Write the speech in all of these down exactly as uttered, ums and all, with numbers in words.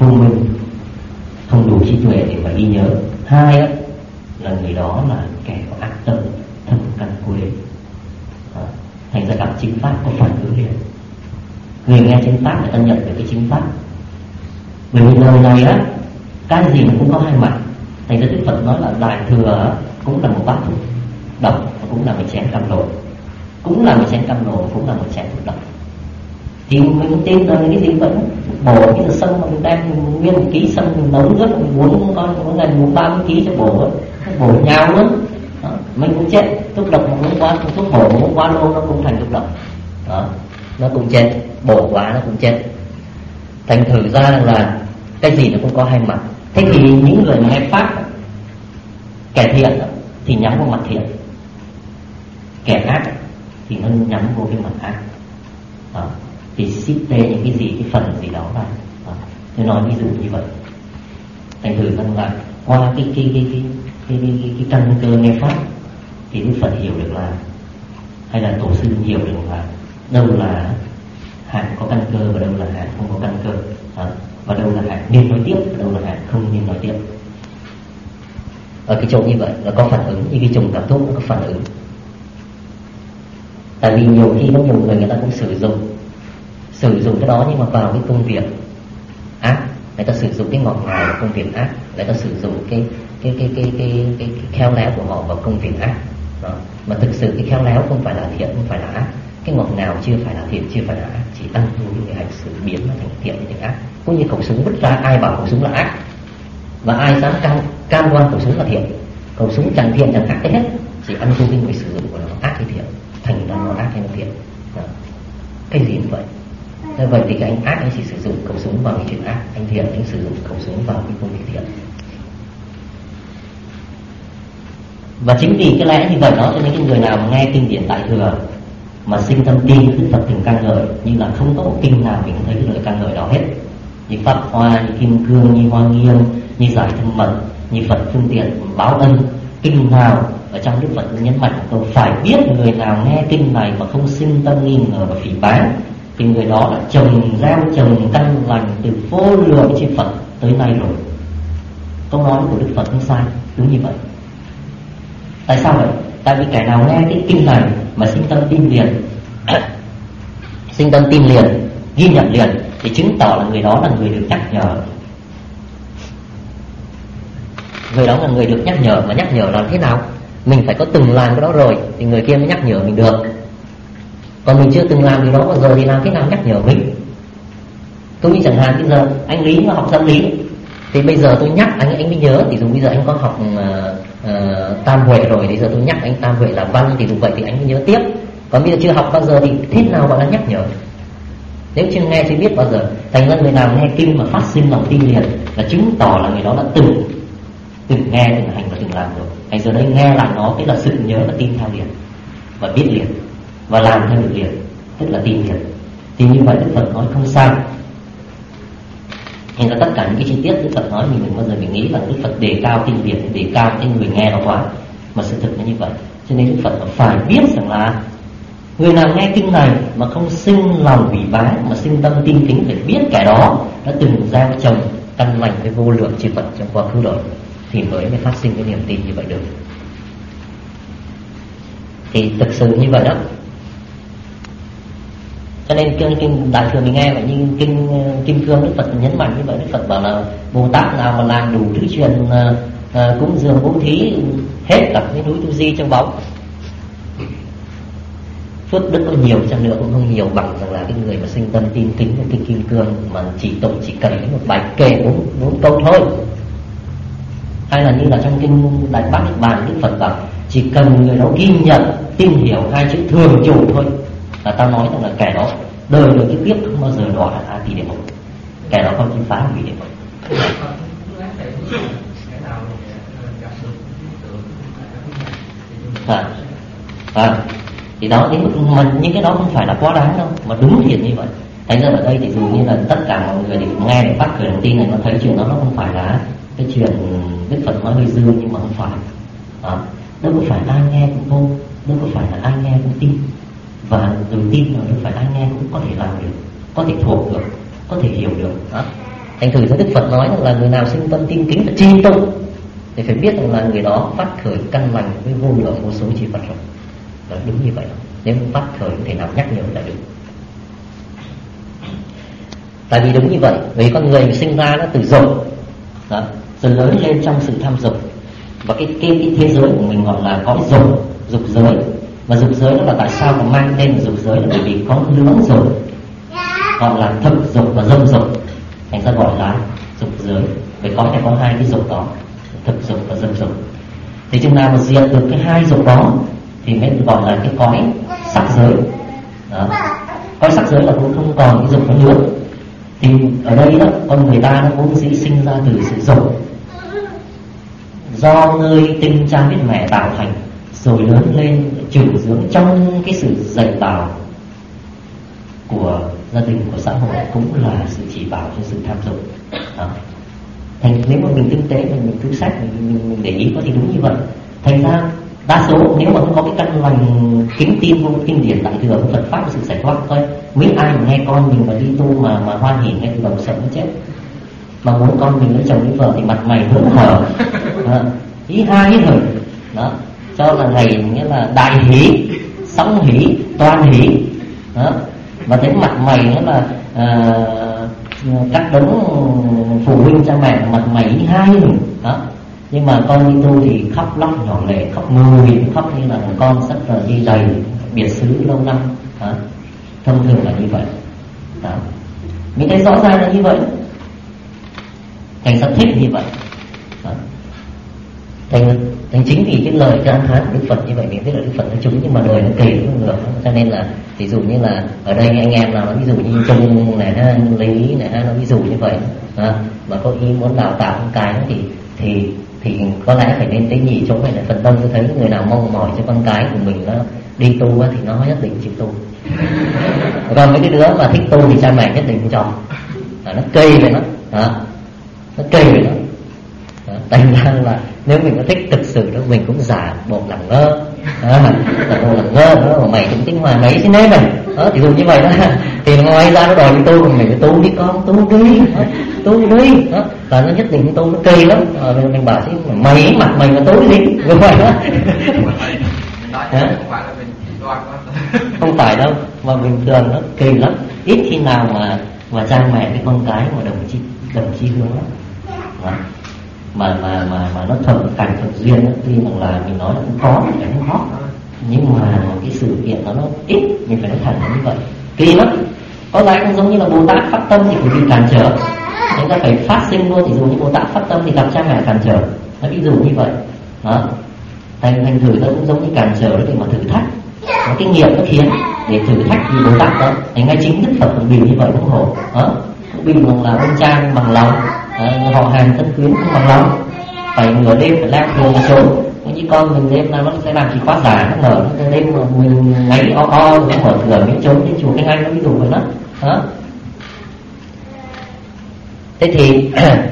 thông minh, không đủ trí tuệ để mà ghi nhớ. Hai á, là người đó là kẻ có ác tâm, thâm căn quế. Thành ra gặp chính pháp có phản ứng liền. Người nghe chính pháp người ta nhận được cái chính pháp. Bởi vì lời này á, cái gì nó cũng có hai mặt. Thành ra Đức Phật nói là Đại Thừa cũng là một bát thuốc độc, cũng là một chén cam lồ, cũng là một chén cam lồ, cũng là một chén thuốc độc. Thì mình tin rằng cái gì vẫn bổ cái sâm mà mình đem nguyên một ký sâm mình nấu rất mình muốn con có ngày muốn ba mươi ký cho bổ bổ nhau nữa. Đó, mình cũng chết. Thuốc độc mà muốn quá thuốc bổ mà muốn quá lâu nó cũng thành thuốc độc. Đó, nó cũng chết, bổ quá nó cũng chết. Thành thử ra là cái gì nó cũng có hai mặt. Thế thì những người mà nghe pháp, kẻ thiện thì nhắm vào mặt thiện, kẻ ác thì nó nhắm vô cái mặt ác. Đó, thì xích tê những cái gì, cái phần gì đó là tôi nói ví dụ như vậy. Thành thử rằng là qua cái cái cái cái cái, cái, cái, cái căn cơ nghe pháp thì Đức Phật hiểu được là, hay là tổ sư hiểu được là đâu là hạng có căn cơ và đâu là hạng không có căn cơ. Đó, và đâu là hạng nên nói tiếp và đâu là hạng không nên nói tiếp. Ở cái chỗ như vậy là có phản ứng, như cái trùng cảm thuốc nó có phản ứng. Tại vì nhiều khi có nhiều người người ta cũng sử dụng sử dụng cái đó nhưng mà vào cái công việc ác, người ta sử dụng cái ngọt ngào của công việc ác, người ta sử dụng cái cái cái cái cái cái, cái khéo léo của họ vào công việc ác. Đó, mà thực sự cái khéo léo không phải là thiện, không phải là ác. Cái ngọt ngào chưa phải là thiện, chưa phải là ác, chỉ tăng thu cái hành xử biến nó thành thiện hay thành ác. Cũng như khẩu súng vứt ra, ai bảo khẩu súng là ác và ai dám cam cam đoan khẩu súng là thiện. Khẩu súng chẳng thiện chẳng ác cái hết, chỉ ăn thu cái người sử dụng của nó ác hay thiện, thành ra nó ác hay nó thiện. Đó, cái gì cũng vậy. Như vậy thì cái anh ác anh chỉ sử dụng khẩu súng vào cái chuyện ác, anh thiện anh sử dụng khẩu súng vào cái công việc thiện. Và chính vì cái lẽ như vậy đó cho nên cái người nào mà nghe kinh điển Đại Thừa mà sinh tâm tin Đức Phật thường ca ngợi, như là không có một kinh nào mình thấy cái lời ca ngợi đó hết, như Pháp Hoa, như Kim Cương, như Hoa Nghiêm, như Giải Thân Mật, như Phật Phương Tiện Báo Ân, kinh nào ở trong Đức Phật nhấn mạnh câu phải biết người nào nghe kinh này mà không sinh tâm nghi ngờ và phỉ báng thì người đó đã trồng gieo trồng căn lành từ vô lượng chư Phật tới nay rồi. Câu nói của Đức Phật không sai, đúng như vậy. Tại sao vậy? Tại vì kẻ nào nghe cái kinh này mà sinh tâm tin liền sinh tâm tin liền, ghi nhận liền, thì chứng tỏ là người đó là người được nhắc nhở. Người đó là người được nhắc nhở. Mà nhắc nhở là thế nào? Mình phải có từng làm cái đó rồi thì người kia mới nhắc nhở mình được. Còn mình chưa từng làm cái đó bao giờ thì làm thế nào nhắc nhở mình? Tôi như chẳng hạn bây giờ anh Lý mà học tâm lý thì bây giờ tôi nhắc anh anh mới nhớ. Thì dù bây giờ anh có học uh, uh, tam huệ rồi, bây giờ tôi nhắc anh tam huệ là văn thì dù vậy thì anh mới nhớ tiếp. Còn bây giờ chưa học bao giờ thì thế nào gọi là nhắc nhở? Nếu chưa nghe chưa biết bao giờ. Thành ra người nào nghe kinh mà phát sinh lòng tin liền là chứng tỏ là người đó đã từng từng nghe, từng hành và từng làm rồi. Thành giờ đây nghe lại nó, tức là sự nhớ và tin theo liền, và biết liền, và làm theo được liền, tức là tin liền. Thì như vậy Đức Phật nói không sai. Thành ra tất cả những cái chi tiết Đức Phật nói mình đừng bao giờ mình nghĩ là Đức Phật đề cao kinh điển, đề cao cái người nghe nó quá. Mà sự thực là như vậy. Cho nên Đức Phật phải biết rằng là người nào nghe kinh này mà không sinh lòng ủy báng, mà sinh tâm tin kính, để biết kẻ đó đã từng gieo trồng căn lành với vô lượng chư Phật trong quá khứ đời, thì mới mới phát sinh cái niềm tin như vậy được. Thì thực sự như vậy đó. Cho nên kinh, kinh Đại Thừa mình nghe vậy, như kinh Kim Cương Đức Phật nhấn mạnh như vậy. Đức Phật bảo là Bồ Tát nào mà làm đủ thứ chuyện uh, uh, cúng dường bố thí hết cả cái núi Tu Di trong bóng, phước đức có nhiều chăng nữa cũng không nhiều bằng rằng là cái người mà sinh tâm tin kính với kinh Kim Cương, mà chỉ tụng chỉ cần một bài kệ bốn bốn câu thôi. Hay là như là trong kinh Đại Bát Niết Bàn, Đức Phật bảo chỉ cần người đó ghi nhận tin hiểu hai chữ thường trụ thôi là ta nói rằng là kẻ đó đời đời kiếp kiếp không bao giờ đọa a tỳ địa ngục, kẻ đó không chinh phá hủy địa ngục. À, à, thì đó đến mức mà những cái đó không phải là quá đáng đâu, mà đúng thiệt như vậy. Thành ra ở đây thì dù như là tất cả mọi người thì nghe được bắt cười đồng tin này, nó thấy chuyện đó nó không phải là cái chuyện Đức Phật nói hơi dư, nhưng mà không phải. Đó, đâu có phải ai nghe cũng vô, đâu có phải là ai nghe cũng tin, và dù tin rồi đâu phải ai nghe cũng có thể làm được, có thể thuộc được, có thể hiểu được. Đó, Thành thử Đức Phật nói rằng là người nào sinh tâm tin kính và tri tụng thì phải biết rằng là người đó phát khởi căn lành với vô lượng vô số chi Phật rồi. Đó, đúng như vậy. Nếu không phát khởi không thể nào nhắc nhở lại được. Tại vì đúng như vậy, vì con người sinh ra nó từ dục, đó, rồi lớn lên trong sự tham dục. Và cái, cái, cái thế giới của mình gọi là có dục, dục giới. Và dục giới đó là tại sao mà mang tên dục giới là bởi vì có lưỡng dục, gọi là thực dục và dâm dục, thành ra gọi là dục giới. Vì có thể có hai cái dục đó, thực dục và dâm dục. Thì chừng nào mà diệt được cái hai dục đó thì mới gọi là cái cõi sắc giới. Đó. Cõi sắc giới là cũng không còn cái dục đó nữa. Thì ở đây đó, con người ta nó vốn dĩ sinh ra từ sự dục, do nơi tinh cha biết mẹ tạo thành, rồi lớn lên trưởng dưỡng trong cái sự dạy bảo của gia đình, của xã hội, cũng là sự chỉ bảo cho sự tham dục. Đó. Thành nếu mà mình tinh tế, mình, mình cứ sách, mình, mình, mình để ý có thì đúng như vậy. Thành ra đa số nếu mà không có cái căn lành kính tin vô kinh điển đại thừa của Phật pháp và sự giải thoát thôi, mấy ai mà nghe con mình mà đi tu mà mà hoan hỉ ngay từ đầu sợ nó chết, mà muốn con mình lấy chồng lấy vợ thì mặt mày hớn hở, ý hai ý hở, đó, cho là ngày nghĩa là đại hỷ, song hỷ, toàn hỷ, đó, và thấy mặt mày nghĩa là à, các đống phụ huynh cha mẹ mặt mày ý hai hở, đó. Nhưng mà con đi tu thì khóc lóc nhỏ lệ, khóc mùi, khóc như là con rất là đi đầy, biệt xứ lâu năm. Đó. Thông thường là như vậy. Đó. Mình thấy rõ ràng là như vậy. Thành rất thích như vậy. Đó. Thành, thành chính vì cái lời can thán của Đức Phật như vậy, mình biết là Đức Phật nói chúng, nhưng mà đời nó kỳ nó ngược. Cho nên là ví dụ như là ở đây anh em nào nó ví dụ như Trung này ha, Lý này ha, nó ví dụ như vậy. Đó. Mà có ý muốn đào tạo con cái thì thì thì có lẽ phải nên tế nhị chỗ này. Là phần đông tôi thấy người nào mong mỏi cho con cái của mình nó đi tu thì nó nhất định chịu tu. Còn mấy cái đứa mà thích tu thì cha mẹ nhất định không cho. À, nó cây về nó, à, nó cây về nó. À, thành ra là nếu mình có thích thực sự đó, mình cũng giả bộ làm ngơ, à, giả bộ làm ngơ đó, mà mày cũng tính hòa mấy chứ nên này, đó, thì dù như vậy đó, thì ngoài ra nó đòi đi tu, mình phải tu đi con, tu đi, đó, tu đi, đó, và nó nhất định tu nó kỳ lắm, à, mình, mình bảo chứ mày mặt mày mà tu cái gì, đúng vậy đó. Không phải đâu, mà bình thường nó kỳ lắm, ít khi nào mà mà cha mẹ với con cái mà đồng chi đồng chi hướng lắm. Đó. mà mà mà mà nó thuận cảnh thuận duyên đó, tuy rằng là mình nói là cũng có, phải không khó, nhưng mà cái sự kiện đó nó ít, mình phải nói thẳng là như vậy. Kỳ lắm, có lẽ cũng giống như là Bồ Tát phát tâm thì phải bị cản trở, chúng ta phải phát sinh luôn. Ví dụ như Bồ Tát phát tâm thì gặp cha mẹ cản trở, nó ví dụ như vậy. Đó, thành thành thử nó cũng giống như cản trở để mà thử thách, nó cái nghiệp nó khiến để thử thách vì Bồ Tát đó. Thành ngay chính Đức Phật cũng bị như vậy, cũng khổ, đó, cũng bị bằng là ông cha bằng lòng, à, họ hàng thân quyến không bằng lòng, phải nửa đêm phải lang thường trốn. Như con mình đêm nào nó sẽ làm gì khóa giả, nó mở nó đêm mà mình ngáy o o nó mở cửa mới trốn đến chùa Cái Anh, nó ví dụ vậy đó. Đó. Thế thì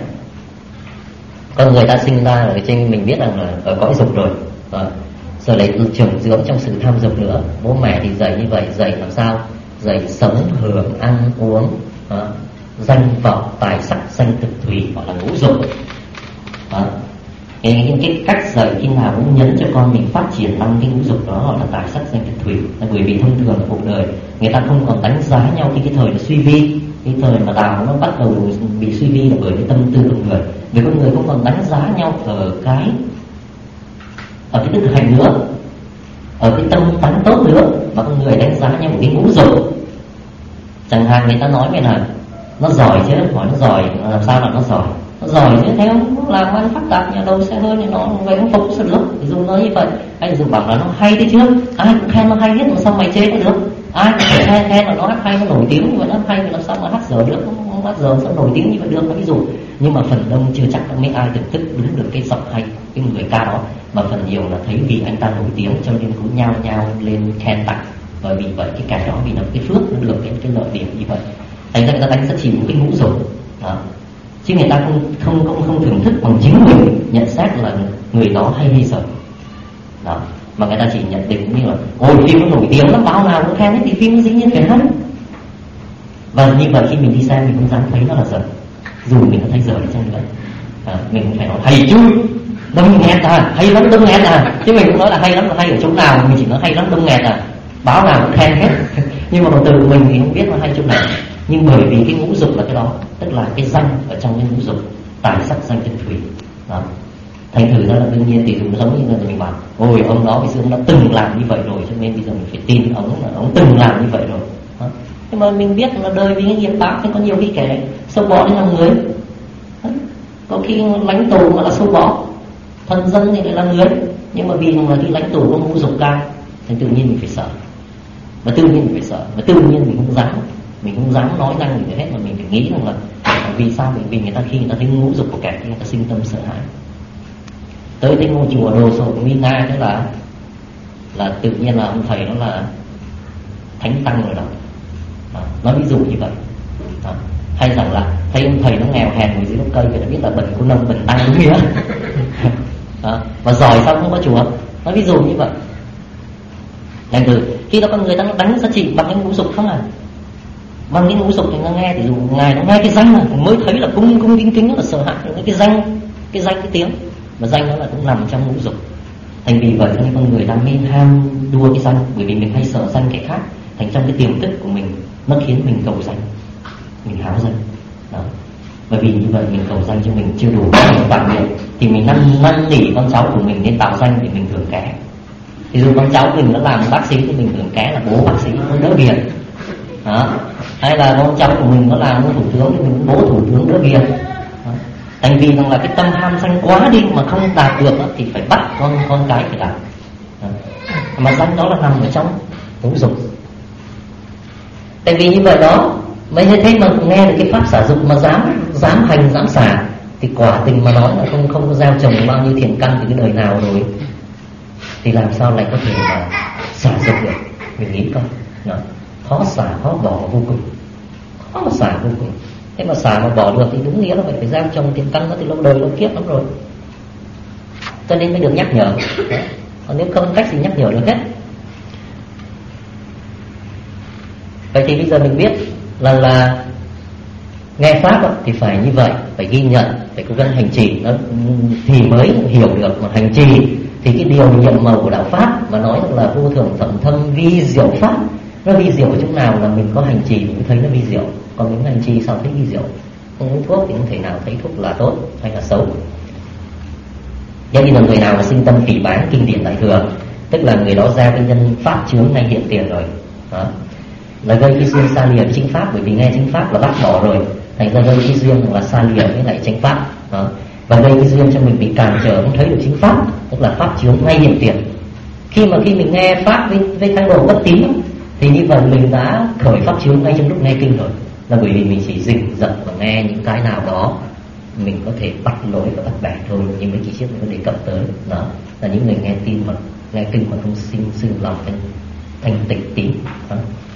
con người ta sinh ra ở trên, mình biết rằng là ở cõi dục rồi, rồi, rồi lại trưởng dưỡng trong sự tham dục nữa. Bố mẹ thì dạy như vậy, dạy làm sao? Dạy sống, hưởng, ăn, uống, đó, danh vọng, tài sắc, danh thực thủy, gọi là ngũ dục. Đó. Cái, cái cách dạy khi nào cũng nhấn cho con mình phát triển năm cái ngũ dục đó, gọi là tài sắc, danh thực thủy. Là bởi vì thông thường ở cuộc đời người ta không còn đánh giá nhau khi cái thời nó suy vi, cái thời mà đạo nó bắt đầu bị suy vi là bởi cái tâm tư con người. Vì con người không còn đánh giá nhau ở cái ở cái thực hành nữa, ở cái tâm tánh tốt nữa, mà con người đánh giá nhau một cái ngũ dục. Chẳng hạn người ta nói vậy là nó giỏi chứ, hỏi nó giỏi làm sao là nó giỏi, nó giỏi chứ, thấy không, nó làm ăn phát đạt nhà đầu xe hơi thì nó về không phục sao được. Thì dùng nói như vậy, anh dùng bảo là nó hay đấy chứ, ai cũng khen nó hay hết mà sao mày chê nó được, ai cũng khen khen là nó hát hay, nó nổi tiếng như vậy, nó hay thì làm sao mà hát dở được, không hát dở sao nổi tiếng như vậy được, nó ví dụ. Nhưng mà phần đông chưa chắc mấy ai thưởng thức đúng được cái giọng hay cái người ca đó, mà phần nhiều là thấy vì anh ta nổi tiếng cho nên cũng nhao nhao lên khen tặng. Bởi vì vậy cái cái đó vì nó cái phước nó được cái cái lợi điểm như vậy, thành ra người ta đánh giá chỉ một cái ngũ dục đó. Chứ người ta không không không không thưởng thức bằng chính mình nhận xét là người đó hay hay dở đó, mà người ta chỉ nhận định như là ôi phim nó nổi tiếng lắm, bao nào cũng khen ấy, thì phim nó dĩ nhiên phải hay. Và như vậy khi mình đi xem mình không dám thấy nó là dở, dù mình có thấy dở đi chăng nữa. À, mình cũng phải nói hay chứ, đông nghẹt à, hay lắm đông nghẹt à, chứ mình cũng nói là hay lắm là hay ở chỗ nào, mình chỉ nói hay lắm đông nghẹt à, báo nào cũng khen hết. Nhưng mà từ mình thì không biết là hay chỗ nào. Nhưng bởi vì cái ngũ dục là cái đó, tức là cái danh ở trong cái ngũ dục, tài sắc danh chân thủy đó. Thành thử ra là đương nhiên thì cũng giống như là mình bảo, ôi ông đó bây giờ ông đã từng làm như vậy rồi, cho nên bây giờ mình phải tin ông là ông từng làm như vậy rồi đó. Nhưng mà mình biết là đời vì cái nghiệp báo thì có nhiều khi kẻ sâu bọ đến lòng người đó. Có khi lãnh tù mà là sâu bọ, thân dân thì lại là người, nhưng mà vì là cái lãnh tù có ngũ dục cao, thì tự nhiên mình phải sợ, và tự nhiên mình phải sợ, và tự nhiên mình không dám, mình không dám nói năng gì hết, mà mình phải nghĩ rằng là vì sao? Bởi vì người ta khi người ta thấy ngũ dục của kẻ thì người ta sinh tâm sợ hãi. Tới cái ngôi chùa Đồ Sộ Nguy Nga thế là là tự nhiên là ông thầy đó là thánh tăng rồi đó, đó. Nói ví dụ như vậy đó. Hay rằng là thấy ông thầy nó nghèo hèn ngồi dưới gốc cây thì đã biết là bần cô nông bần tăng đúng nghĩa. Và giỏi sao không có chùa, nói ví dụ như vậy. Thành thử khi đó con người ta nó đánh giá trị bằng cái ngũ dục không à, bằng cái ngũ dục thì nó nghe, thì dù ngài nó nghe cái danh này mới thấy là cung cung kính kính là sợ hãi, cái danh cái danh cái tiếng mà danh đó là cũng nằm trong ngũ dục. Thành vì vậy cho nên con người đang nên ham đua cái danh, bởi vì mình hay sợ danh kẻ khác, thành trong cái tiềm thức của mình nó khiến mình cầu danh, mình háo danh đó. Bởi vì như vậy mình cầu danh cho mình chưa đủ vạn miệng, thì mình năn năn nỉ con cháu của mình nên tạo danh để mình hưởng ké. Ví dụ con cháu mình nó làm bác sĩ thì mình hưởng ké là bố bác sĩ nó đỡ việc đó. Hay là con cháu của mình nó làm thủ tướng thì mình bố thủ tướng đỡ việc. Thành vì rằng là cái tâm ham danh quá đi mà không đạt được đó, thì phải bắt con con cái phải làm đó. Mà danh đó là nằm ở trong ngũ dục. Tại vì như vậy đó mới thế mà nghe được cái pháp xả dục mà dám dám hành dám xả, thì quả tình mà nói là không không có gieo trồng bao nhiêu thiện căn từ cái đời nào rồi, thì làm sao lại có thể mà xả dục được? Mình nghĩ coi đó. Khó xả khó bỏ vô cùng, khó mà xả vô cùng. Thế mà xả mà bỏ được thì đúng nghĩa là phải phải gieo trồng thiện căn nó từ lâu đời lâu kiếp lắm rồi, cho nên mới được nhắc nhở. Còn nếu không cách gì nhắc nhở được hết. Vậy thì bây giờ mình biết là là nghe pháp thì phải như vậy, phải ghi nhận, phải cố gắng hành trì nó thì mới hiểu được. Mà hành trì thì cái điều nhiệm màu của đạo pháp mà nói là vô thường phẩm thâm vi diệu pháp, nó vi diệu ở chỗ nào là mình có hành trì mình mới thấy nó vi diệu. Còn những hành trì sao thấy vi diệu? Không uống thuốc thì không thể nào thấy thuốc là tốt hay là xấu. Giống như là người nào mà sinh tâm phỉ báng kinh điển Đại Thừa, tức là người đó ra cái nhân pháp chướng ngay hiện tiền rồi đó, là gây cái duyên xa lìa với chính pháp. Bởi vì nghe chính pháp là bắt bỏ rồi, thành ra gây cái duyên là xa lìa với lại chính pháp đó. Và gây cái duyên cho mình bị cản trở không thấy được chính pháp, tức là pháp chướng ngay hiện tiền. Khi mà khi mình nghe pháp với, với thái độ bất tín thì như vậy mình đã khởi pháp chướng ngay trong lúc nghe kinh rồi. Là bởi vì mình chỉ rình rập và nghe những cái nào đó mình có thể bắt lỗi và bắt bẻ thôi. Nhưng mấy kỳ trước mình có đề cập tới đó là những người nghe tin mà nghe kinh mà không sinh sinh lòng thanh, thanh tịnh tín đó.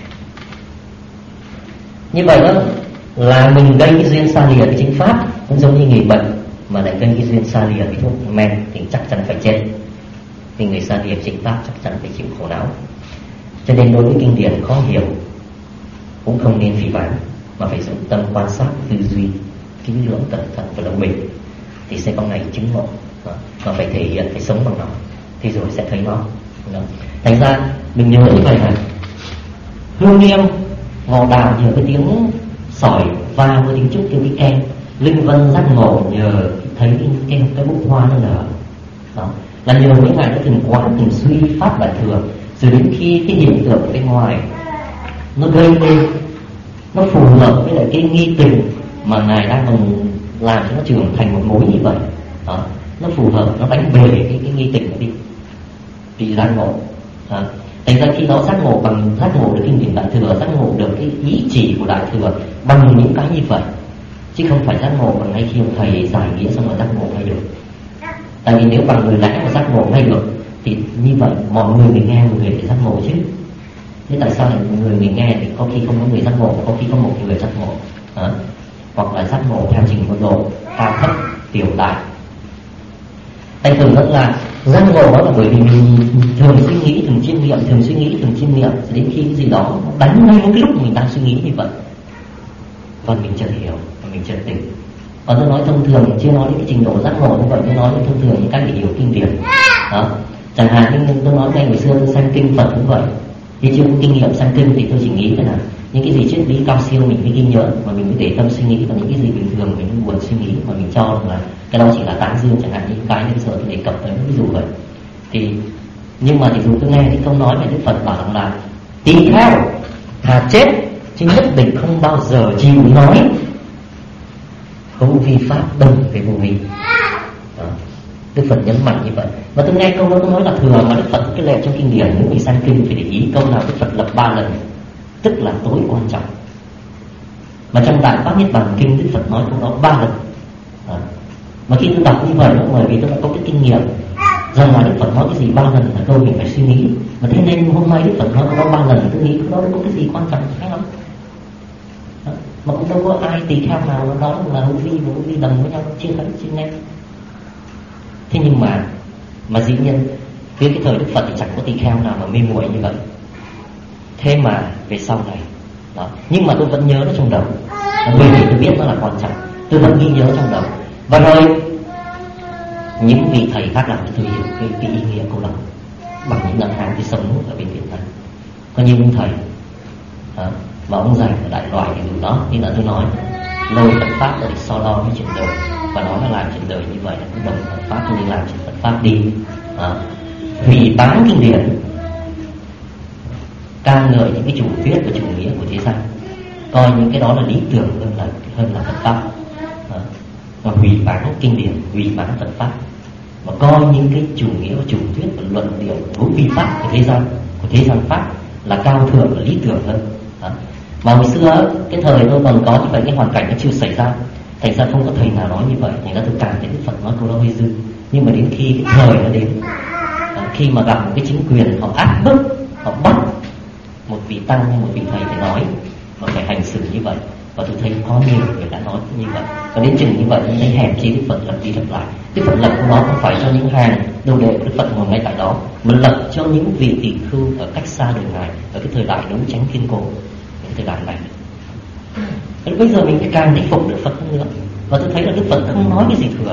Như vậy đó là mình gây cái duyên xa lìa với chính pháp, cũng giống như người bệnh mà lại gây cái duyên xa lìa với thuốc men thì chắc chắn phải chết. Thì người xa lìa với chính pháp chắc chắn phải chịu khổ não. Cho nên đối với kinh điển khó hiểu cũng không nên phỉ báng, mà phải dùng tâm quan sát, tư duy kỹ lưỡng, cẩn thận và đồng bình thì sẽ có ngày chứng ngộ. Mà phải thể hiện, phải sống bằng nó thì rồi sẽ thấy nó. Thành ra mình nhớ như vậy này, hương nghiêm ngọ đạo nhờ cái tiếng sỏi và với tiếng trúc kêu cái ken, linh vân giác ngộ nhờ thấy cái cái, cái bông hoa nó nở đó. Là nhờ mấy ngày nó từng quán từng suy pháp Đại Thừa, rồi đến khi cái hiện tượng bên ngoài nó gây lên, nó phù hợp với lại cái nghi tình mà ngài đang còn làm cho nó trưởng thành một mối như vậy đó. Nó phù hợp, nó đánh bề cái, cái nghi tình nó đi, vì giác ngộ đó. Thành ra khi đó giác ngộ bằng giác ngộ được kinh điển Đại Thừa, giác ngộ được cái ý chỉ của Đại Thừa bằng những cái như vậy, chứ không phải giác ngộ bằng ngay khi ông thầy giải nghĩa xong rồi giác ngộ ngay được. Tại vì nếu bằng người lẽ mà giác ngộ ngay được thì như vậy mọi người mình nghe một người phải giác ngộ chứ. Thế tại sao lại người mình nghe thì có khi không có người giác ngộ, có khi có một người giác ngộ đó. Hoặc là giác ngộ theo trình độ cao thấp tiểu đại. Thành thử rất là giác ngộ đó là bởi vì mình thường suy nghĩ, thường chiêm nghiệm, thường suy nghĩ, thường chiêm nghiệm, đến khi cái gì đó đánh ngay cái lúc mình đang suy nghĩ như vậy và mình chợt hiểu và mình chợt tỉnh Còn tôi nói thông thường, chưa nói đến cái trình độ giác ngộ như vậy, tôi nói đến thông thường những cách để hiểu kinh điển. Đó. Chẳng hạn như tôi nói với anh ngày xưa tôi xem kinh Phật cũng vậy. Khi chưa có kinh nghiệm xem kinh thì tôi chỉ nghĩ là những cái gì triết lý cao siêu mình mới ghi nhớ, mà mình mới để tâm suy nghĩ, còn những cái gì bình thường mình không buồn suy nghĩ, mà mình cho là cái đó chỉ là tán dương, chẳng hạn như cái bây giờ tôi đề cập tới ví dụ vậy. Thì nhưng mà thì dù tôi nghe cái câu nói về Đức Phật bảo rằng là tỳ kheo thà chết chứ nhất định không bao giờ chịu nói hữu vi pháp đồng về vô vi. Đức Phật nhấn mạnh như vậy. Và tôi nghe câu đó tôi nói là thừa, mà Đức Phật cái lệ trong kinh điển những người sang kinh phải để ý câu nào Đức Phật lập ba lần, tức là tối quan trọng. Mà trong Đại Pháp Niết Bàn Kinh Đức Phật nói câu đó ba lần. À. Mà khi tôi đọc như vậy đó, bởi vì tôi đã có cái kinh nghiệm rằng là Đức Phật nói cái gì ba lần là câu mình phải suy nghĩ. Mà thế nên hôm nay Đức Phật nói câu đó ba lần, tôi nghĩ câu đó có cái gì quan trọng hay lắm. À. Mà cũng đâu có ai tỳ kheo nào nó nói là hữu vi và hữu vi đồng với nhau, chưa thấy chưa nghe. Thế nhưng mà mà dĩ nhiên với cái thời Đức Phật thì chẳng có tỳ kheo nào mà mê muội như vậy. Thế mà về sau này đó, nhưng mà tôi vẫn nhớ nó trong đầu, bởi vì tôi biết nó là quan trọng, tôi vẫn ghi nhớ trong đầu. Và rồi những vị thầy khác làm cho tôi hiểu cái, cái ý nghĩa câu đó bằng những năm tháng tôi sống ở bên Việt Nam. Có nhiều ông thầy đó, mà ông dạy ở đại loại thì điều đó, như là tôi nói lời Phật pháp là để so đo với chuyện đời, và nó là làm chuyện đời như vậy là cũng đồng Phật pháp, cho nên làm chuyện Phật pháp đi. Hủy tán kinh điển, ca ngợi những cái chủ thuyết và chủ nghĩa của thế gian, coi những cái đó là lý tưởng hơn là hơn là Phật pháp. Đó. Và hủy bán kinh điển, hủy bán Phật pháp, mà coi những cái chủ nghĩa và chủ thuyết và luận điệu hữu vi pháp của thế gian, của thế gian pháp là cao thượng và lý tưởng hơn. Đó. Mà hồi xưa cái thời tôi còn có như vậy, cái hoàn cảnh nó chưa xảy ra, thành ra không có thầy nào nói như vậy, thành ra tôi cảm thấy Đức Phật nói câu đó hơi dư. Nhưng mà đến khi cái thời nó đến, khi mà gặp một cái chính quyền họ áp bức, họ bắt một vị tăng hay một vị thầy phải nói và phải hành xử như vậy, và tôi thấy có nhiều người đã nói như vậy. Và đến chừng như vậy tôi thấy hèn chi Đức Phật lập đi lập lại. Đức Phật lập của nó không phải cho những hàng đồ đệ của Đức Phật ngồi ngay tại đó, mà lập cho những vị tỷ khưu ở cách xa đời Ngài, ở cái thời đại đấu tranh kiên cố, cái thời đại này. Thế bây giờ mình phải càng để phục Đức Phật hơn nữa. Và tôi thấy là Đức Phật không nói cái gì thừa.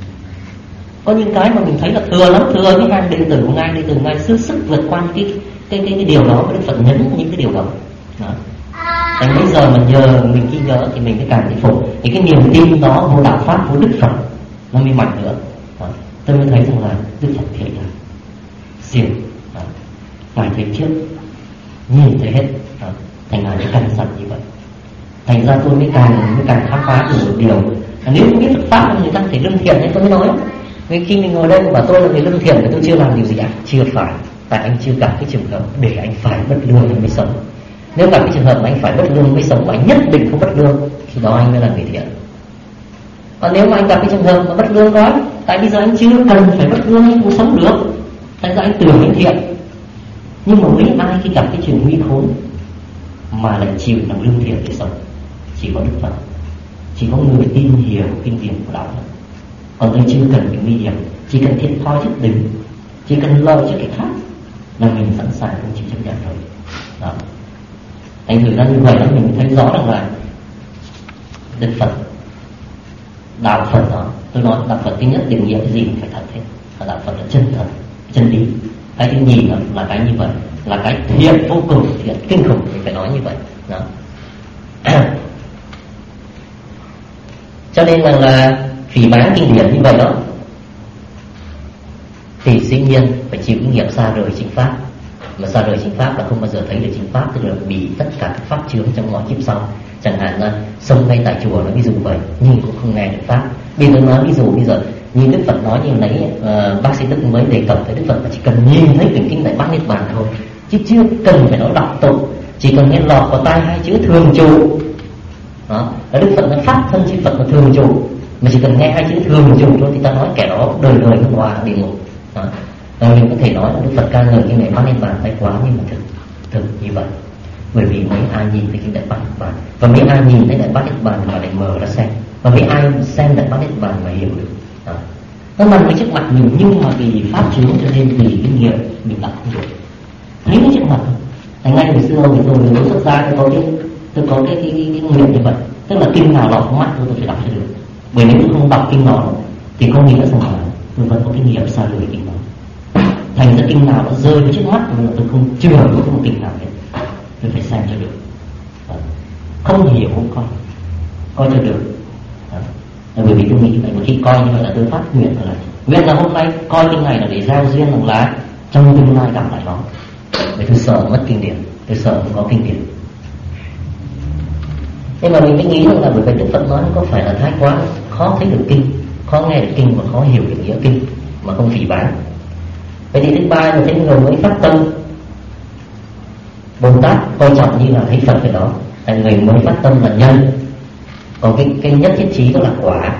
Có những cái mà mình thấy là thừa lắm, thừa cái hàng đệ tử của Ngài, đệ tử Ngài sức sức vượt qua cái cái cái, cái điều đó, mà Đức Phật nhấn những cái điều đó. Đó. Thành bây giờ mà nhờ mình ghi nhớ thì mình mới càng để phục. Thì cái niềm tin đó vô đạo pháp, vô Đức Phật nó mới mạnh nữa. Đó. Tôi mới thấy rằng là Đức Phật thiệt là siêu, phải thấy trước, nhìn thấy hết. Đó. Thành ra mới căn dặn như vậy. Thành ra tôi mới càng mới càng khám phá được một điều, nếu không biết Phật pháp người ta thể lương thiện nên tôi mới nói. Vì khi mình ngồi đây mà tôi là người lương thiện thì tôi chưa làm điều gì ạ? Chưa phải, tại anh chưa gặp cái trường hợp để anh phải bất lương anh mới sống. Nếu gặp cái trường hợp mà anh phải bất lương mới sống, mà anh nhất định không bất lương, thì đó anh mới là người thiện. Còn nếu mà anh gặp cái trường hợp mà bất lương đó, tại bây giờ anh chưa cần phải bất lương anh cũng sống được, tại sao anh tưởng anh thiện. Nhưng mà mấy ai khi gặp cái chuyện nguy khốn mà lại chịu làm lương thiện để sống? Chỉ có Đức Phật, chỉ có người tin hiểu kinh điển của đạo Phật. Còn tôi chưa cần những nguy hiểm, chỉ cần thiệt thòi nhất định, chỉ cần lợi cho kẻ khác là mình sẵn sàng không chịu chấp nhận rồi. Đó. Thành thử ra như vậy là mình thấy rõ rằng là Đức Phật, đạo Phật đó, tôi nói đạo Phật thứ nhất định nghĩa cái gì cũng phải thật hết. Và đạo Phật là chân thật, chân lý. Cái thứ nhì là, là cái như vậy, là cái thiện vô cùng, thiện kinh khủng, mình phải nói như vậy. Đó. Cho nên là, là phỉ báng kinh điển như vậy đó thì dĩ nhiên phải chịu cái nghiệp xa rời chính pháp. Mà xa rời chính pháp là không bao giờ thấy được chính pháp, tức là bị tất cả các pháp chướng trong mọi kiếp sau. Chẳng hạn là sống ngay tại chùa nó ví dụ vậy, nhưng cũng không nghe được pháp. Bây giờ nói ví dụ bây giờ như Đức Phật nói như nãy uh, bác sĩ Đức mới đề cập tới, Đức Phật chỉ cần nhìn thấy kinh kinh Đại Bát Niết Bàn thôi, chứ chưa cần phải nói đọc tụng, chỉ cần nghe lọt vào tai hai chữ thường trụ. Đó, là Đức Phật nó pháp thân chữ Phật là thường trụ, mà chỉ cần nghe hai chữ thường trụ thôi thì ta nói kẻ đó đời đời không hòa địa ngục. Rồi mình có thể nói là Đức Phật ca ngợi kinh Đại Bát Niết Bàn hay quá, nhưng mà thực thực như vậy, bởi vì mấy ai nhìn thấy kinh Đại Bát Niết Bàn, và mấy ai nhìn thấy Đại Bát Niết Bàn mà lại mở ra xem, và mấy ai xem Đại Bát Niết Bàn mà hiểu được. Đó. Nó nằm ở trước mặt mình, nhưng mà vì pháp chướng cho nên vì cái nghiệp mình đọc không được, thấy nó trước mặt. Thành ngay hồi xưa hồi rồi mới xuất gia tôi có cái tôi có cái cái, cái, cái nguyện như vậy, tức là kinh nào lọt trong mắt tôi tôi phải đọc cho được. Bởi nếu tôi không đọc kinh đó thì có nghĩa rằng là tôi vẫn có kinh nghiệm xa lưới kinh đó. Thành ra kinh nào nó rơi trước mắt mà tôi không chưa có một kinh nào hết, tôi phải xem cho được. Không hiểu không coi, coi cho được. Bởi vì tôi nghĩ vậy, một khi coi như vậy là tôi phát nguyện rồi, nguyện là hôm nay coi kinh này là để gieo duyên rằng là trong tương lai gặp lại nó. Bởi tôi sợ mất kinh điển, tôi sợ không có kinh điển. Nhưng mà mình mới nghĩ rằng là bởi vì Đức Phật nói nó có phải là thái quá khó thấy được kinh, khó nghe được kinh và khó hiểu được nghĩa kinh mà không phỉ báng. Vậy thì thứ ba là thấy người mới phát tâm. Bồ Tát coi trọng như là thấy Phật vậy đó, là người mới phát tâm là nhân. Còn cái, cái nhất thiết chí đó là quả.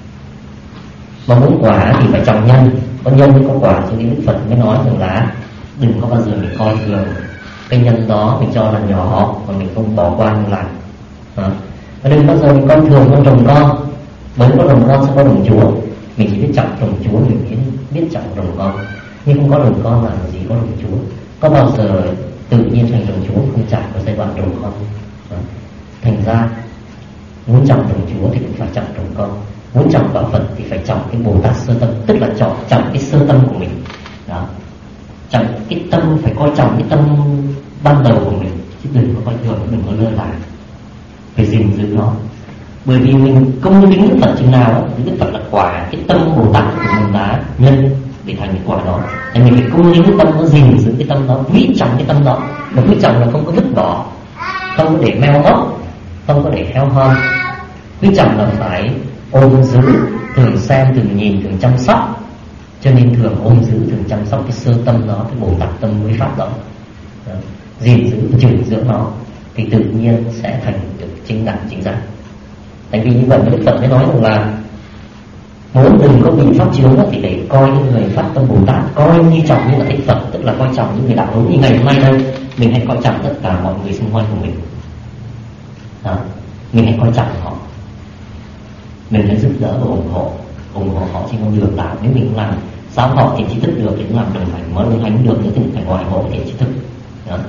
Mà muốn quả thì phải trọng nhân, có nhân mới có quả. Cho nên Đức Phật mới nói rằng là đừng có bao giờ mình coi thường cái nhân đó, mình cho là nhỏ mà mình không bỏ qua không làm. À, và đừng bao giờ mình coi thường con rồng con, bởi có rồng con sẽ có rồng chúa. Mình chỉ biết trọng rồng chúa, mình biết, biết trọng rồng con. Nhưng không có rồng con là gì có rồng chúa. Có bao giờ tự nhiên thành rồng chúa không trải qua giai đoạn rồng con. À, thành ra muốn trọng rồng chúa thì cũng phải trọng rồng con. Muốn trọng đạo Phật thì phải trọng cái Bồ Tát sơ tâm, tức là trọng, trọng cái sơ tâm của mình. Đó, trọng cái tâm, phải coi trọng cái tâm ban đầu của mình, chứ đừng có coi thường, đừng có lơ là, phải gìn giữ nó. Bởi vì mình không kính Đức Phật chừng nào thì Đức Phật là quả, cái tâm Bồ Tát của mình đã nhân để thành cái quả đó. Thì mình phải cung kính cái tâm đó, gìn giữ cái tâm đó, quý trọng cái tâm đó. Mà quý trọng là không có vứt bỏ, không có để meo móc, không có để heo hon. Quý trọng là phải ôm giữ, thường xem, thường nhìn, thường chăm sóc. Cho nên thường ôm giữ, thường chăm sóc cái sơ tâm đó, cái Bồ Tát tâm mới pháp đó. Đó, gìn giữ, trưởng dưỡng nó thì tự nhiên sẽ thành được chính đẳng chính giác. Tại vì như vậy Đức Phật mới nói rằng là muốn đừng có bị pháp chướng thì để coi những người phát tâm Bồ Tát coi như trọng như là thích Phật, tức là coi trọng những người đạo hữu. Như ngày hôm nay đây mình hãy coi trọng tất cả mọi người xung quanh của mình. Đó, mình hãy coi trọng họ, mình hãy giúp đỡ và ủng hộ ủng hộ họ trên con đường đạo. Nếu mình không làm giáo họ thì trí thức được thì cũng làm đồng hành, mới đồng hành được thì phải ngoại hộ thì trí thức. Đó,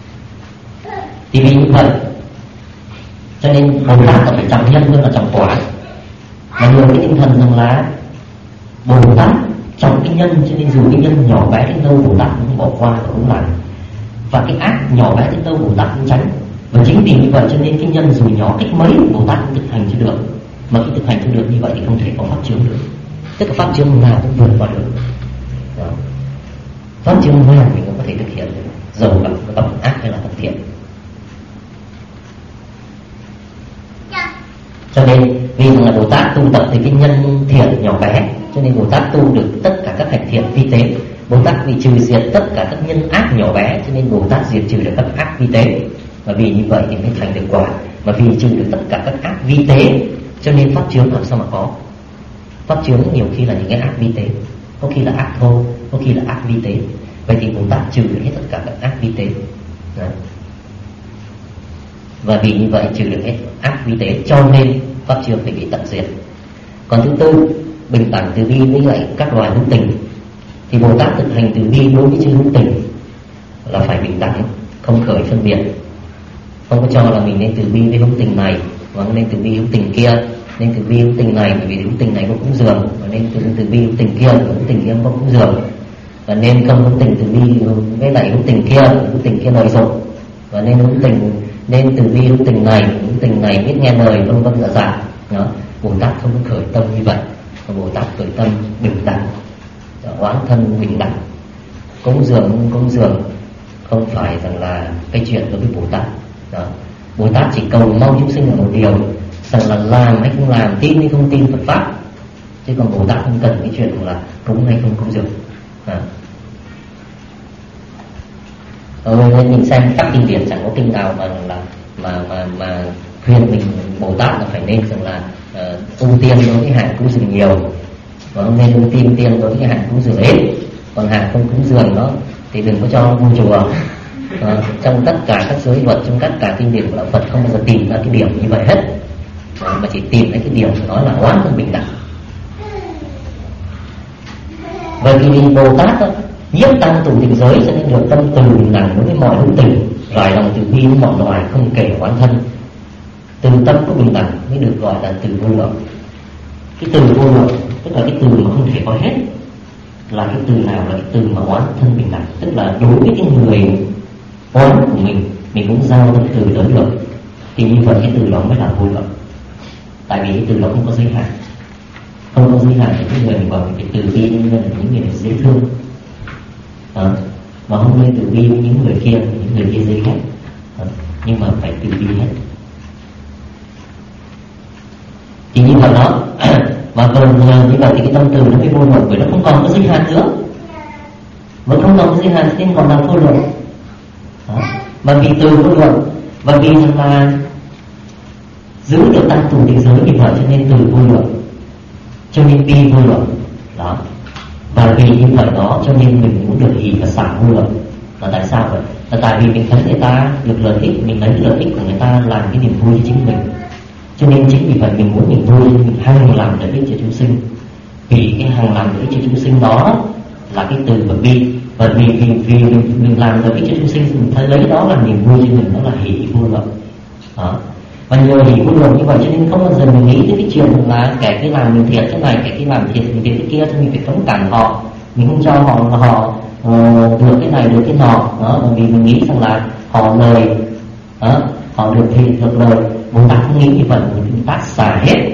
thì vì như vậy cho nên Bồ Tát là phải trọng nhân hơn là trọng quả. Mà nhiều cái tinh thần rằng là Bồ Tát trọng cái nhân, cho nên dù cái nhân nhỏ bé đến đâu Bồ Tát cũng bỏ qua và cũng làm. Và cái ác nhỏ bé đến đâu Bồ Tát cũng tránh. Và chính vì như vậy cho nên cái nhân dù nhỏ cách mấy Bồ Tát cũng thực hành cho được. Mà khi thực hành cho được như vậy thì không thể có pháp chướng được. Tất cả pháp chướng nào cũng vượt qua được. Đó, pháp chướng nào mình cũng có thể thực hiện được, dầu là tâm ác hay là tâm thiện. Cho nên vì là Bồ Tát tu tập thì cái nhân thiện nhỏ bé, cho nên Bồ Tát tu được tất cả các hành thiện vi tế. Bồ Tát vì trừ diệt tất cả các nhân ác nhỏ bé, cho nên Bồ Tát diệt trừ được các ác vi tế. Và vì như vậy thì mới thành được quả. Mà vì trừ được tất cả các ác vi tế cho nên pháp chướng làm sao mà có. Pháp chướng nhiều khi là những cái ác vi tế, có khi là ác thô, có khi là ác vi tế. Vậy thì Bồ Tát trừ được hết tất cả các ác vi tế. Đấy. Và vì như vậy trừ được hết ác vi tế cho nên pháp chướng phải bị tận diệt. Còn thứ tư, bình đẳng từ bi với lại các loài hữu tình. Thì Bồ Tát thực hành từ bi đối với chư hữu tình là phải bình đẳng, không khởi phân biệt, không có cho là mình nên từ bi với hữu tình này và nên từ bi hữu tình kia, nên từ bi hữu tình này vì hữu tình này có cúng dường, và nên từ từ bi hữu tình kia hữu tình kia có cúng dường, và nên không hữu tình từ bi với lại hữu tình kia hữu tình kia lợi dụng, và nên hữu tình nên từ bi hữu tình này hữu tình này biết nghe lời vân vân dạ dạ. Đó, Bồ Tát không có khởi tâm như vậy, và Bồ Tát khởi tâm bình đẳng, oán thân bình đẳng, cúng dường cúng dường không phải rằng là cái chuyện đối với Bồ Tát. Đó, Bồ Tát chỉ cầu mong chúng sinh là một điều, rằng là làm hay không làm, tin hay không tin Phật pháp, chứ còn Bồ Tát không cần cái chuyện là cúng hay không cúng dường. À. Ờ, nên mình xem các kinh điển chẳng có kinh nào mà là mà mà mà khuyên mình Bồ Tát là phải nên rằng là uh, ưu tiên đối với hạng cúng dường nhiều, và không nên ưu tiên tiên đối với hạng cúng dường ít. Còn hạng không cúng dường đó thì đừng có cho vô chùa. À, trong tất cả các giới luật, trong tất cả kinh điển của đạo Phật không bao giờ tìm ra cái điểm như vậy hết, à, mà chỉ tìm thấy cái điểm nói là oán thân bình đẳng. Bởi vì Bồ Tát đó, nhiếp tăng tụ tình giới cho nên được tâm từ bình đẳng đối với mọi hữu tình, rải lòng từ bi với mọi loài không kể oán thân. Từ tâm có bình đẳng mới được gọi là từ vô lượng. Cái từ vô lượng tức là cái từ mà không thể có hết, là cái từ nào? Là cái từ mà oán thân bình đẳng, tức là đối với cái người oán của mình, mình cũng giao cái từ lớn lượng, thì như vậy cái từ đó mới là vô lượng. Tại vì cái từ đó không có giới hạn, không có giới hạn thì cái người mình gọi cái từ bi như là những người dễ thương, à, mà không nên từ bi với những người kia, những người kia dễ ghét, à, nhưng mà phải từ bi hết. Thì như vậy đó, mà còn như vậy thì cái tâm từ nó mới vô lượng, bởi nó không còn có giới hạn nữa, vẫn không còn có giới hạn nên còn là vô lượng. Đó. Mà vì từ vô lượng, và vì là giữ được tam tù định giới như vậy cho nên từ vô lượng, cho nên bi vô lượng đó. Và vì như vậy đó cho nên mình muốn được hỷ và xả vô lượng. Là tại sao vậy? Là tại vì mình thấy người ta được lợi ích, mình lấy lợi ích của người ta làm cái niềm vui cho chính mình, cho nên chính vì vậy mình muốn niềm vui, mình hằng làm lợi ích cho chúng sinh. Vì cái hằng làm lợi ích cho chúng sinh đó là cái từ và bi, và vì vì, vì mình, mình làm lợi ích cho chúng sinh, mình thấy lấy đó là niềm vui cho mình, đó là hỷ vô lượng đó. Và nhờ hỷ vô lượng như vậy cho nên không bao giờ mình nghĩ đến cái chuyện là kẻ cái làm mình thiệt thế này, kẻ cái làm thiệt mình thiệt cái kia, cho mình phải cấm cản họ, mình không cho họ họ uh, được cái này được cái nọ đó. Bởi vì mình nghĩ rằng là họ lời đó, họ được thì được lời. Bồ Tát không nghĩ như vậy, Bồ Tát xả hết,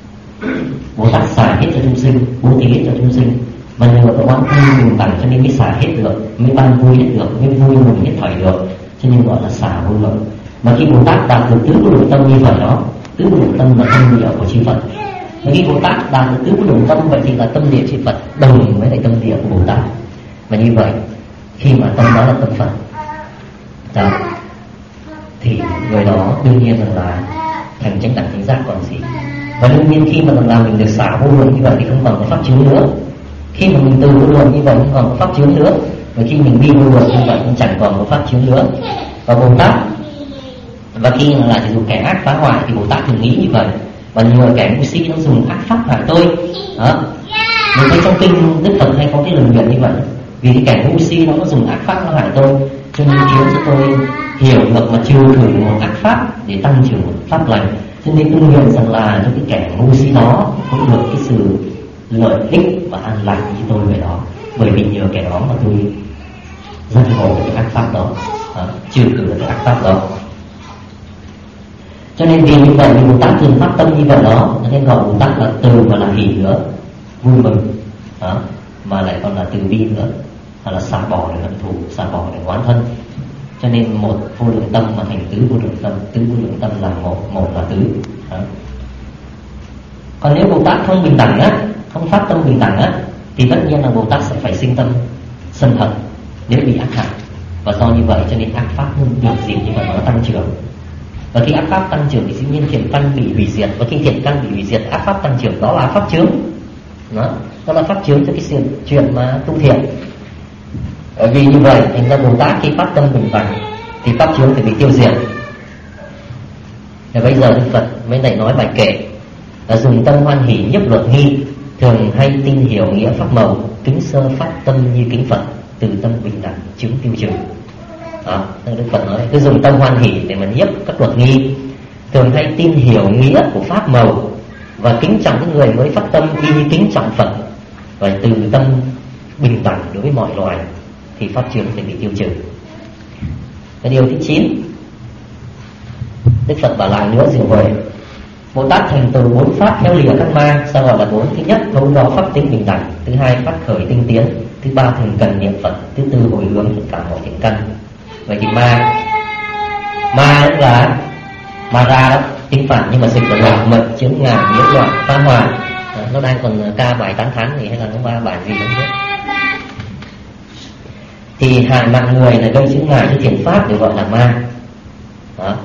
Bồ Tát xả hết cho chúng sinh, bố thí hết cho chúng sinh. Và nhờ có oán thân bình đẳng cho nên mới xả hết được, mới ban vui hết được, mới vui mừng hết thời được, cho nên gọi là xả vô lượng. Mà khi Bồ Tát đạt được tứ vô lượng tâm như vậy đó, tứ vô lượng tâm là tâm địa của chư Phật. Và khi Bồ Tát đạt được tứ vô lượng tâm, vậy thì là tâm địa chư Phật đồng với lại tâm địa của Bồ Tát. Và như vậy khi mà tâm đó là tâm Phật đó, thì người đó đương nhiên rằng là thành chánh đẳng chánh giác còn gì. Và đương nhiên khi mà làm mình được xả vô lượng như vậy thì không còn có pháp chướng nữa. Khi mà mình từ vô lượng như vậy không còn có pháp chướng nữa, và khi mình bi vô lượng như vậy cũng chẳng còn có pháp chướng nữa. Và Bồ Tát, và khi là thì dùng kẻ ác phá hoại thì Bồ Tát thường nghĩ như vậy, và nhiều kẻ ngu si nó dùng ác pháp hại tôi đó. Mình thấy trong kinh Đức Phật hay có cái lời nguyện như vậy, vì cái kẻ ngu si nó nó dùng ác pháp nó hại tôi, cho nên khiến cho tôi hiểu được mà chưa thử một ác pháp để tăng trưởng một pháp lành. Cho nên tôi nguyện rằng là cho cái kẻ ngu si đó cũng được cái sự lợi ích và an lạc như tôi vậy đó. Bởi vì nhờ kẻ đó mà tôi giác ngộ cái ác pháp đó, à, trừ cử được cái ác pháp đó. Cho nên vì như vậy thì Bồ Tát thường phát tâm như vậy đó, nên gọi Bồ Tát là từ và là hỷ nữa, vui mừng đó, mà lại còn là từ bi nữa, hoặc là xả bỏ để hận thù, xả bỏ để oán thân. Cho nên một vô lượng tâm mà thành tứ vô lượng tâm, tứ vô lượng tâm là một, một là tứ đó. Còn nếu Bồ Tát không bình đẳng á, không phát tâm bình đẳng á, thì tất nhiên là Bồ Tát sẽ phải sinh tâm sân hận nếu bị ác hại. Và do như vậy cho nên ác pháp được diệt như vậy nó tăng trưởng. Và khi ác pháp tăng trưởng thì dĩ nhiên thiện căn bị hủy diệt. Và khi thiện căn bị hủy diệt, ác pháp tăng trưởng, đó là pháp chướng đó, đó là pháp chướng cho cái chuyện mà tu thiện. Bởi vì như vậy thành ra Bồ Tát khi phát tâm bình đẳng thì pháp chướng phải bị tiêu diệt. Và bây giờ Đức Phật mới lại nói bài kệ là dùng tâm hoan hỷ nhiếp luật nghi, thường hay tin hiểu nghĩa pháp màu, kính sơ phát tâm như kính Phật, từ tâm bình đẳng chứng tiêu trừ. Đó, Đức Phật nói cứ dùng tâm hoan hỷ để mà nhiếp các luật nghi, thường hay tin hiểu nghĩa của pháp màu và kính trọng cái người mới phát tâm y như kính trọng Phật, và từ tâm bình đẳng đối với mọi loài thì pháp chướng sẽ bị tiêu trừ. Cái điều thứ chín, Đức Phật bảo lại nữa diệu vời: Bồ Tát thành từ bốn pháp theo lìa các ma. Sao gọi là bốn? Thứ nhất, thấu rõ pháp tính bình đẳng. Thứ hai, phát khởi tinh tiến. Thứ ba, thường cần niệm Phật. Thứ tư, hồi hướng tất cả mọi thiện căn. Vậy thì ma, ma đó là ma ra đó, tiếng Phạn, nhưng mà dịch là loạn mật, chướng ngại, nhiễu loạn, phá hoại. Nó đang còn ca bài tán thán gì hay là nó ba bài gì không biết. Thì hại mạng người là gây chướng ngại cho thiện pháp được gọi là ma đó.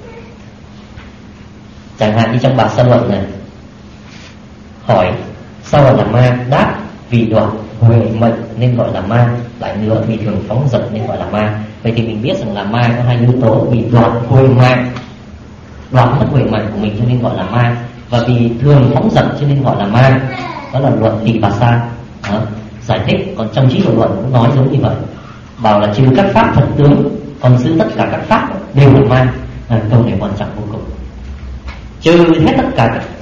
Chẳng hạn như trong bài Sa Luận này hỏi sao gọi là ma, đáp vì đoạt huệ mệnh nên gọi là ma, lại nữa vì thường phóng dật nên gọi là ma. Vậy thì mình biết rằng là ma có hai yếu tố: vì đoạt huệ mạng, đoạt mất huệ mạng của mình cho nên gọi là ma, và vì thường phóng dật cho nên gọi là ma. Đó là luận Tỳ Bà Sa đó, giải thích. Còn trong trí của luận cũng nói giống như vậy, bảo là trừ các pháp thật tướng, còn giữ tất cả các pháp đều là ma. À, câu này quan trọng vô cùng. Trừ hết tất cả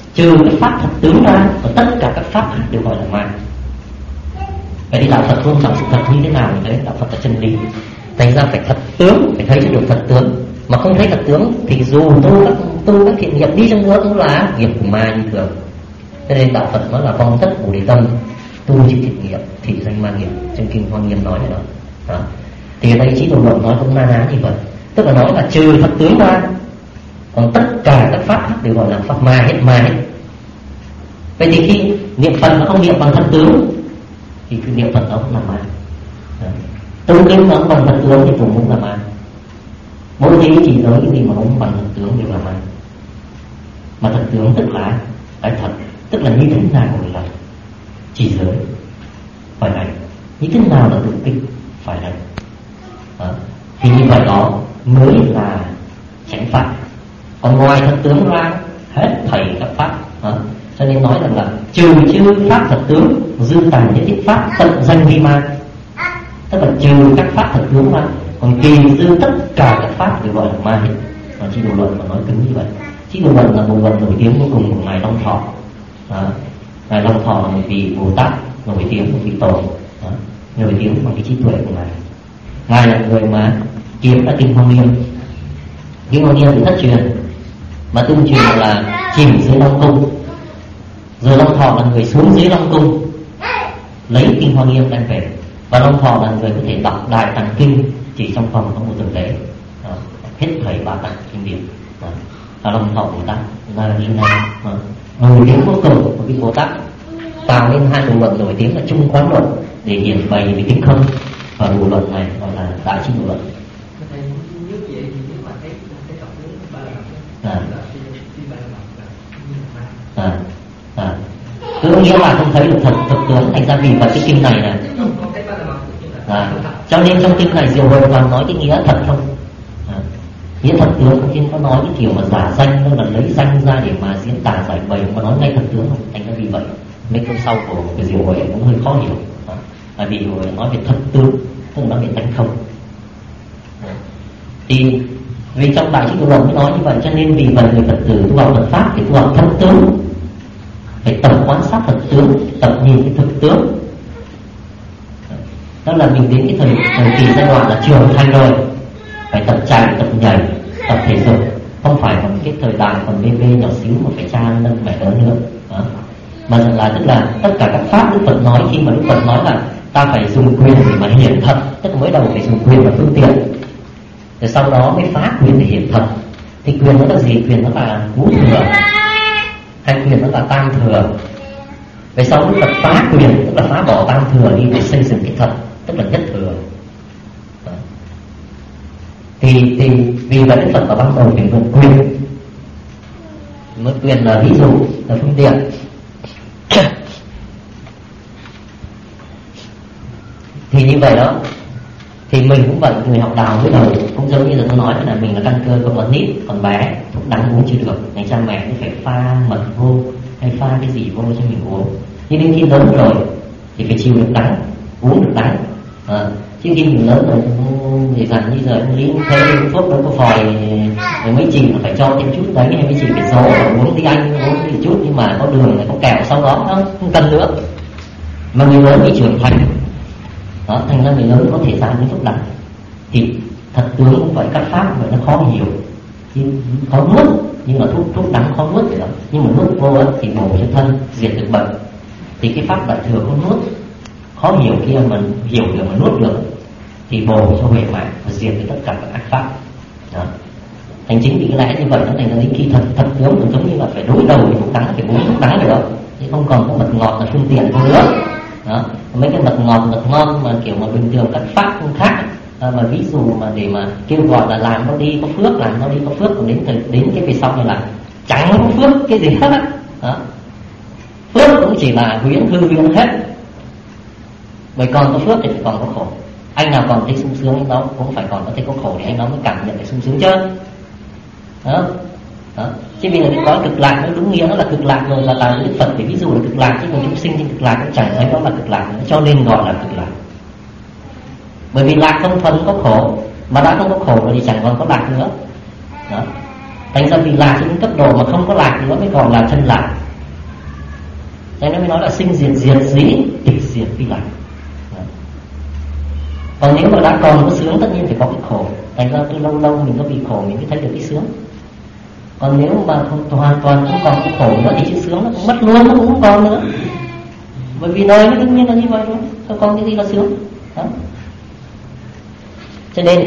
trừ cái pháp thật tướng ra, và tất cả các pháp khác đều gọi là ma. Vậy thì đạo Phật tôn trọng sự thật như thế nào? Mình thấy đạo Phật là chân lý, thành ra phải thật tướng, phải thấy cho được thật tướng. Mà không thấy thật tướng thì dù tu các tu các thiện nghiệp đi chăng nữa cũng là nghiệp của ma như thường. Cho nên đạo Phật nói là vong tất bồ đề tâm, tu chỉ thiện nghiệp thì danh ma nghiệp. Trong kinh Hoa Nghiêm nói vậy đó. đó. Thì ở đây Chí Độ Luận nói cũng na ná như vậy, tức là nói là trừ thật tướng ra, còn tất cả các pháp khác đều gọi là pháp ma hết, ma hết. Vậy thì khi niệm Phật nó không niệm bằng thật tướng thì cái niệm Phật đó cũng là ma. Tu kinh nó bằng thật tướng thì cũng cũng là ma. Mỗi thế chỉ nói cái gì mà không bằng thật tướng đều là ma. Mà thật tướng tức là cái thật, tức là như thế nào là chỉ giới phải hành, như thế nào là tự kinh phải hành. Đó. Thì như vậy đó mới là chánh pháp. Còn ngoài thật tướng ra hết thầy các pháp. Đó. Cho nên nói rằng là trừ chư pháp thật tướng, dư tàn nhất thiết pháp tận danh vi ma. Tức là trừ các pháp thật tướng ra, còn kỳ dư tất cả các pháp đều gọi là ma hết. Và Chí Độ Luận mà nói cứng như vậy. Chí Độ Luận là một luận nổi tiếng vô cùng của ngài Long Thọ. Đó. Ngài Long Thọ là một vị Bồ Tát nổi tiếng, một vị tổ, đó. Nổi tiếng bằng cái trí tuệ của ngài. Ngài là người mà kiếm ra kinh Hoa Nghiêm. Kinh Hoa Nghiêm thì thất truyền, mà tương truyền là chìm dưới Long Cung. Rồi Long Thọ là người xuống dưới Long Cung lấy kinh Hoa Nghiêm đem về, và Long Thọ là người có thể đọc Đại Tạng Kinh chỉ trong vòng có một tuần lễ, hết thầy ba tạng kinh điển. Là Long Thọ Bồ Tát là như này, nổi tiếng vô cùng của vị Bồ Tát, tạo nên hai bộ luận nổi tiếng là Trung Quán Luận để hiển bày về tính không, và bộ luận này gọi là Đại Chí Độ Luận. À. À. À. Cứ nghĩa là không thấy được thật thực tướng, thành ra vì vậy cái kinh này này. À. Cho nên trong kinh này Diệu Huệ toàn nói cái nghĩa thật không. À. Nghĩa thật tướng không, có nói cái kiểu mà giả danh, nên là lấy danh ra để mà diễn tả giải bày, mà nói ngay thật tướng không. Thành ra vì vậy mấy câu sau của cái Diệu Huệ cũng hơi khó hiểu. À. Bởi vì Diệu Huệ nói về thật tướng, tức là nói về tánh không. À. Thì vì trong Đại Chí Độ Luận mới nói như vậy, cho nên vì vậy người Phật tử tu học Phật pháp thì tu học thật tướng, phải tập quan sát thật tướng, tập nhìn cái thực tướng. Đó là mình đến cái thời, thời kỳ giai đoạn là trưởng thành rồi, phải tập chạy, tập nhảy, tập thể dục, không phải còn cái thời đại còn bê bê nhỏ xíu mà phải cha nâng mẹ lớn nữa. Đó. Mà là tức là tất cả các pháp Đức Phật nói, khi mà Đức Phật nói là ta phải dùng quyền để mà hiển thật, tức là mới đầu phải dùng quyền và phương tiện, rồi sau đó mới phá quyền để hiển thật. Thì quyền nó là gì? Quyền nó là ngũ thừa, hay quyền nó là tam thừa. Về sau Đức Phật phá quyền, tức là phá bỏ tam thừa đi để xây dựng cái thật, tức là nhất thừa. Đó. Thì, thì vì vậy Đức Phật ở ban đầu phải mượn quyền. Mượn quyền là ví dụ, là phương tiện. Thì như vậy đó, thì mình cũng vậy, người học đạo mới đầu cũng giống như là tôi nói là mình là căn cơ còn còn nít, còn bé, thuốc đắng uống chưa được, ngày cha mẹ cũng phải pha mật vô hay pha cái gì vô cho mình uống. Nhưng đến khi lớn rồi thì phải chịu được đắng, uống được đắng. À, chứ khi mình lớn rồi thì rằng như giờ ông Lý cũng thấy thuốc nó có phòi, rồi mấy chị phải cho thêm chút đấy, hay mấy chị phải số uống tí anh uống tí chút, nhưng mà có đường này có kẹo sau đó nó không cần nữa. Mà người lớn thì trưởng thành đó, thành ra người lớn có thể ra những thuốc đắng. Thì thật tướng cũng vậy, các pháp vậy nó khó hiểu, khó nuốt, nhưng mà thuốc thuốc đắng khó nuốt vậy đó. Nhưng mà nuốt vô thì bổ cho thân, diệt được bệnh. Thì cái pháp đại thừa không nuốt, khó hiểu kia mà hiểu được mà nuốt được thì bổ cho huệ mạng và diệt được tất cả các ác pháp. Đó. Thành chính vì cái lẽ như vậy nó thành ra đến khi thật thật tướng cũng giống như là phải đối đầu với thuốc đắng, phải uống thuốc đắng rồi đó, chứ không còn có mật ngọt là phương tiện nữa. Đó. Mấy cái mật ngọt, mật ngon mà kiểu mà bình thường các pháp khác, à, mà ví dụ mà để mà kêu gọi là làm nó đi có phước, làm nó đi có phước, còn đến đến cái về sau này là chẳng có phước cái gì hết á. Đó. Phước cũng chỉ là huyễn hư huyễn hết, bởi còn có phước thì còn có khổ. Anh nào còn thấy sung sướng anh đó cũng phải còn có thấy có khổ thì anh đó mới cảm nhận được sung sướng chứ. Đó. Đó. Chứ vì là cái cõi cực lạc nó đúng nghĩa nó là cực lạc rồi, là là Đức Phật để ví dụ là cực lạc, chứ còn chúng sinh trên cực lạc cũng chẳng thấy đó là cực lạc nữa, cho nên gọi là cực lạc. Bởi vì lạc không thuần có khổ, mà đã không có khổ rồi thì chẳng còn có lạc nữa. Đó. Thành ra vì lạc đến cấp độ mà không có lạc thì nó mới còn là chân lạc. Thế nên mới nói là sinh diệt diệt dĩ, tịch diệt phi lạc. Còn nếu mà đã còn có sướng tất nhiên phải có cái khổ. Thành ra tôi lâu lâu mình có bị khổ mình mới thấy được cái sướng. Còn nếu mà hoàn toàn không còn cái khổ nữa thì chữ sướng nó cũng mất luôn, nó cũng không còn nữa. Bởi vì đời nó đương nhiên là như vậy thôi, không còn cái gì là sướng. Đó. Cho nên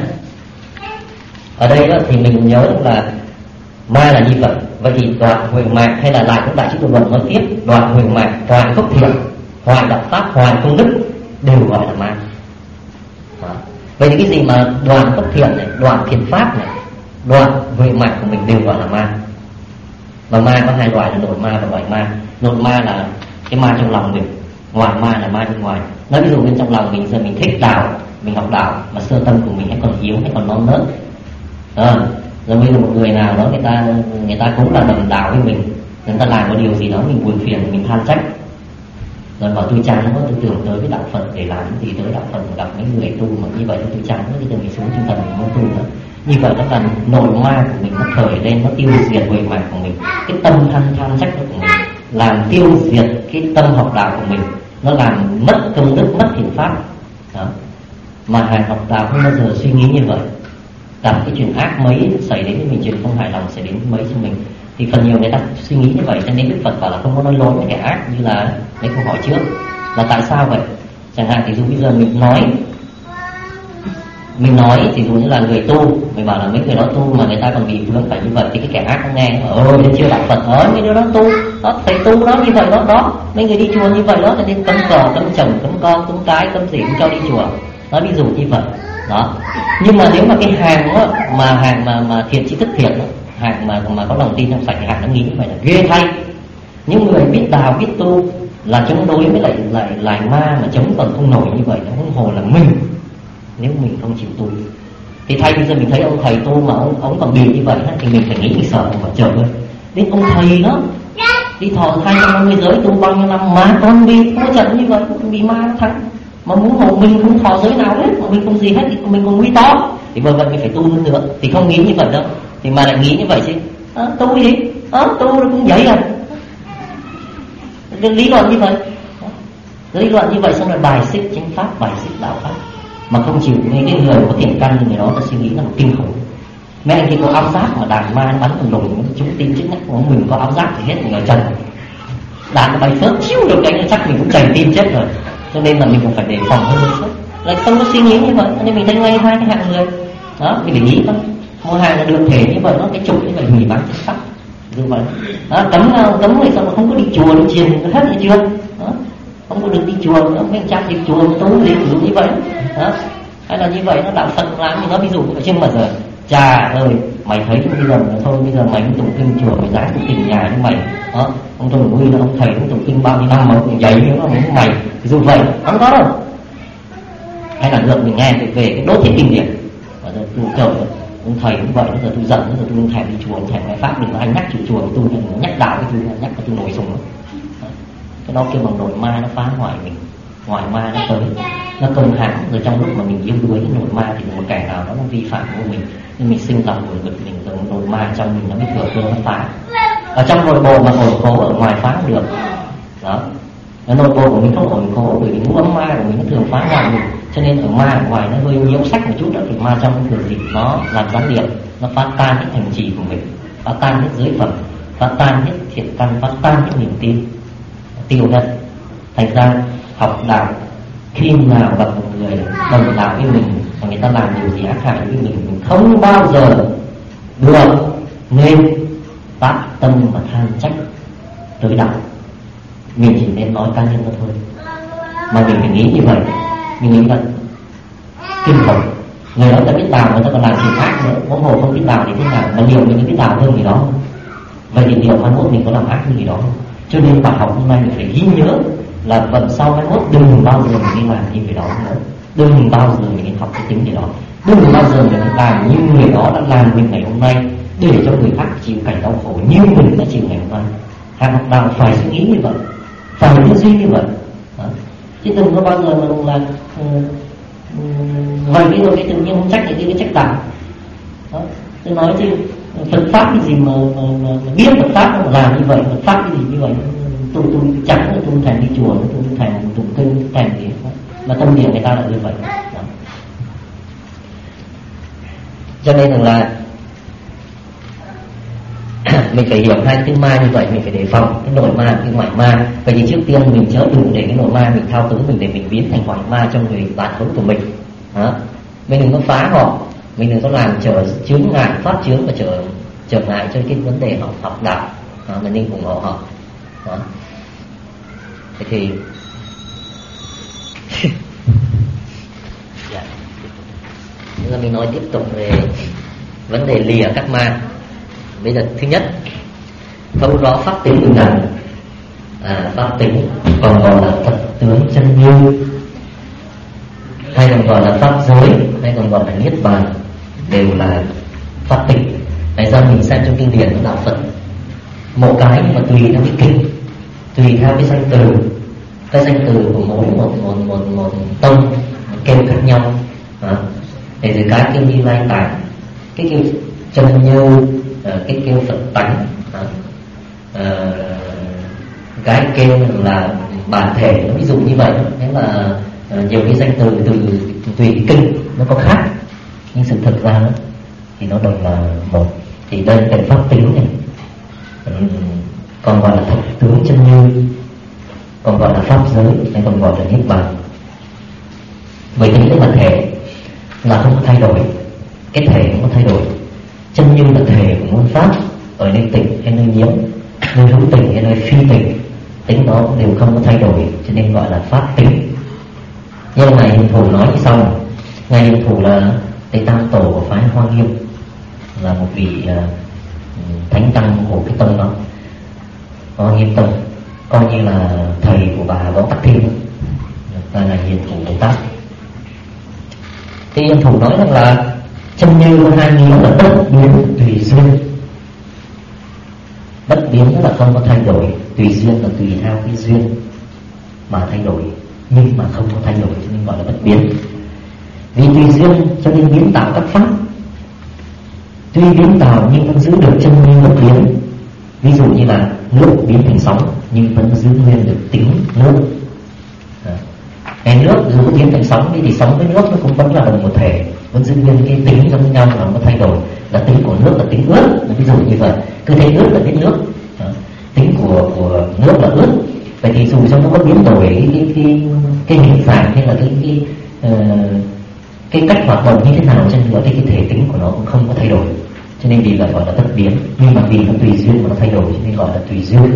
ở đây đó, thì mình nhớ là ma là như vậy. Vậy thì đoạn huệ mạc hay là lại cũng đại chúng luận nói tiếp, đoạn huệ mạc, hoại phúc thiện, hoại đạo pháp, hoại công đức đều gọi là ma. Đó. Vậy thì cái gì mà đoạn phúc thiện này, đoạn thiện pháp này, đoạn huệ mạc của mình đều gọi là ma. Và ma có hai loại là nội ma và ngoại ma. Nội ma là cái ma trong lòng mình, ngoại ma là ma bên ngoài. Nói ví dụ bên trong lòng mình giờ mình thích đạo, mình học đạo mà sơ tâm của mình hay còn yếu hay còn non nớt. À, rồi bây giờ một người nào đó người ta người ta cũng là đồng đạo với mình, người ta làm một điều gì đó mình buồn phiền, mình than trách, rồi bảo tôi chán quá, tôi tưởng tới với đạo Phật để làm cái gì tới đạo Phật, gặp mấy người tu mà như vậy tôi chán quá, bây giờ mình xuống trung tâm mình muốn tu nữa. Như vậy đó là nội ma của mình nó khởi lên, nó tiêu diệt huệ mạc của mình, cái tâm than than trách của mình, làm tiêu diệt cái tâm học đạo của mình, nó làm mất công đức, mất thiện pháp. Đó. Mà hàng học đạo không bao giờ suy nghĩ như vậy. Gặp cái chuyện ác mấy xảy đến với mình, chuyện không hài lòng xảy đến mấy cho mình, thì phần nhiều người ta suy nghĩ như vậy. Cho nên Đức Phật bảo là không có nói lỗi với kẻ ác, như là mấy câu hỏi trước là tại sao vậy. Chẳng hạn thì dù bây giờ mình nói mình nói thì dù như là người tu, mình bảo là mấy người đó tu mà người ta còn bị vướng phải như vậy, thì cái kẻ ác nó nghe ôi nó chưa đạo Phật, ơi mấy đứa đó tu đó, thầy tu đó như vậy đó đó, mấy người đi chùa như vậy đó, cho nên cấm cò, cấm chồng, cấm con, cấm cái, cấm gì cũng cho đi chùa. Nói ví dụ như vậy đó. Nhưng mà nếu mà cái hàng đó, mà hàng mà mà thiện trí thức thiện đó, hàng mà mà có lòng tin trong sạch, hàng nó nghĩ như vậy là ghê thay. Những người biết đào biết tu là chống đối với lại lại lại ma, mà chống còn không nổi như vậy, nó huống hồ là mình. Nếu mình không chịu tu thì thay bây giờ mình thấy ông thầy tu mà ông ông còn bị như vậy thì mình phải nghĩ mình sợ mà trời ơi, đến ông thầy đó đi thọ hai trăm năm mươi giới tu bao nhiêu năm mà còn bị thua trận như vậy, bị ma nó thắng. Mà muốn hộ mình không thọ giới nào hết, mà mình không gì hết thì mình còn nguy to, thì bởi vậy mình phải tu hơn nữa. Thì không nghĩ như vậy đâu, thì mà lại nghĩ như vậy chứ à, tu gì à, tu nó cũng vậy à, lý luận như vậy, lý luận như vậy xong rồi bài xích chánh pháp, bài xích đạo pháp, mà không chịu. Những cái người có thiện căn như người đó ta suy nghĩ là một kinh khủng. Mấy anh kia có áo giáp mà đàn ma bắn còn lùng, chúng tin trước mắt của mình có áo giáp thì hết mình ở trần, đàn nó bay phớt chiếu được đánh chắc mình cũng chảy tim chết rồi. Cho nên là mình cũng phải đề phòng hơn một chút, lại không có suy nghĩ như vậy. Nên mình thấy ngay hai cái hạng người đó, mình phải nghĩ thôi. Một hàng là đường thể như vậy, nó cái trục như vậy hủy bán chất sắc như vậy đó, cấm cấm người sao mà không có đi chùa đi chiền hết hay chưa đó, không có được đi chùa nữa, mấy trăm đi chùa tu gì cũng như vậy đó. Hay là như vậy nó đạo Phật làm thì nó ví dụ vậy. Nhưng mà giờ chà ơi, mày thấy bây giờ thôi, bây giờ mày cũng tụng kinh chùa, mày dám tụng kinh nhà như mày đó, ông tôi Huy là ông thầy cũng tụng kinh bao nhiêu năm mà cũng dạy nữa mà mày dù vậy không có đâu. Hay là được mình nghe về cái đốt thiết kinh điển và giờ tôi trời ông thầy cũng vậy, giờ tôi giận, giờ tôi thèm đi chùa, thèm nghe pháp, đừng có anh nhắc chùa chùa tôi, nhắc đạo với tôi, nhắc cho tôi nổi sùng. Cái đó kêu bằng nội ma, nó phá hoại mình, ngoại ma nó tới, nó công hãm. Rồi trong lúc mà mình yêu đuối cái nội ma thì một kẻ nào đó nó vi phạm của mình, nên mình sinh lòng buồn bực, mình rồi nội ma trong mình nó mới thừa cơ nó phá. Ở trong nội bộ mà ổn khổ, ở ngoài phá không được đó. Ở nội bộ của mình không ổn khổ, bởi vì ngũ ấm ma của mình nó thường phá hoại mình. Cho nên ở ma ở ngoài nó hơi nhiễu sách một chút đó, thì ma trong thường gì nó làm gián điệp, nó phá tan hết thành trì của mình, phá tan hết giới phẩm, phá tan hết thiện căn, phá tan hết niềm tin, tiêu hết. Thành ra học đạo, khi nào gặp một người đồng đạo với mình mà người ta làm điều gì ác hại với mình, mình không bao giờ được nên tác tâm và than trách tới đạo. Mình chỉ nên nói cá nhân đó thôi, mà mình phải nghĩ như vậy. Mình nghĩ vậy kinh khủng. Người đó ta biết đạo, người ta còn làm chuyện ác nữa, huống hồ không biết đạo thì thế nào. Mà liệu mình biết đạo hơn người đó không? Vậy thì điều mai mốt mình có làm ác như người đó không? Cho nên bài học hôm nay mình phải ghi nhớ là phần sau mai mốt đừng bao giờ mình đi làm như người đó nữa, đừng bao giờ mình đi học cái tính người đó, đừng bao giờ mình làm như người đó đã làm mình ngày hôm nay, để cho người khác chịu cảnh đau khổ như mình đã chịu ngày hôm nay. Hàng học đạo phải suy nghĩ như vậy, phải tư duy như vậy đó. Chứ đừng có bao giờ mà là uh, vậy cái rồi cái tự nhiên không trách thì cái trách đạo đó. Tôi nói chứ Phật pháp cái gì mà, mà, mà, mà biết Phật pháp mà làm như vậy, Phật pháp cái gì như vậy, tu tu chẳng là tu thành đi chùa, tu thành tụng kinh, thành gì mà tâm niệm người ta là như vậy. Đó. Cho nên rằng là mình phải hiểu hai cái ma như vậy, mình phải đề phòng cái nội ma, cái ngoại ma. Vậy thì trước tiên mình chớ đừng để cái nội ma mình thao túng mình, để mình biến thành ngoại ma trong người bạn hữu của mình. Đó. Mình đừng có phá họ, mình đừng có làm trở chướng ngại, phát chướng và trở trở ngại cho cái vấn đề họ học đạo. Đó, mình nên ủng hộ họ. Đó. Thế thì dạ. Bây giờ mình nói tiếp tục về vấn đề lìa các ma. Bây giờ thứ nhất, thấu rõ pháp tính bình đẳng. À, pháp tính còn gọi là thật tướng chân như, hay còn gọi là pháp giới, hay còn gọi là niết bàn, đều là pháp tính. Này ra mình xem trong kinh điển của đạo Phật, một cái nhưng mà tùy theo cái kinh, tùy theo cái danh từ, cái danh từ của mỗi một một một một tông một kêu khác nhau. À, để rồi cái kêu Như Lai Tạng, cái kêu chân như, cái kêu Phật tánh, à, cái kêu là bản thể, ví dụ như vậy. Thế là nhiều cái danh từ từ tùy cái kinh nó có khác, nhưng sự thật ra đó, thì nó đều là một. Thì đây là pháp tính này, còn gọi là thật tướng chân như, còn gọi là pháp giới, hay còn gọi là niết bàn. Bởi tính cái bản thể là không có thay đổi, cái thể không có thay đổi. Chân như là thể của môn pháp, ở nơi tịnh hay nơi nhiễm, nơi hữu tịnh hay nơi phi tịnh, tính đó đều không có thay đổi, cho nên gọi là pháp tính. Như ngài Hiền Thủ nói như sau. Ngài Hiền Thủ là Tây Tam Tổ của phái Hoa Nghiêm, là một vị uh, thánh tăng của cái tông đó, Hoa Nghiêm tông, coi như là thầy của bà Võ Tắc Thiên, là ngài Hiền Thủ Bồ Tát. Thì Hiền Thủ nói rằng là chân như có hai nghĩa là bất biến tùy duyên. Bất biến là không có thay đổi, tùy duyên là tùy theo cái duyên mà thay đổi, nhưng mà không có thay đổi, cho nên gọi là bất biến. Vì tùy duyên cho nên biến tạo các pháp, tuy biến tạo nhưng vẫn giữ được chân như bất biến. Ví dụ như là nước biến thành sóng nhưng vẫn giữ nguyên được tính nước. Cái nước dù có biến thành sóng đi thì sóng với nước nó cũng vẫn là đồng một thể, vẫn giữ nguyên cái tính giống nhau, mà không có thay đổi. Là tính của nước là tính ướt, ví dụ như vậy. Cứ thấy ướt là biết nước. Đó. Tính của của nước là ướt. Vậy thì dù cho nó có biến đổi cái cái cái, cái hình dạng hay là cái cái uh, cái cách hoạt động như thế nào trên nữa, thì cái thể tính của nó cũng không có thay đổi, cho nên vì vậy gọi là bất biến. Nhưng mà vì nó tùy duyên mà nó thay đổi, cho nên gọi là tùy duyên.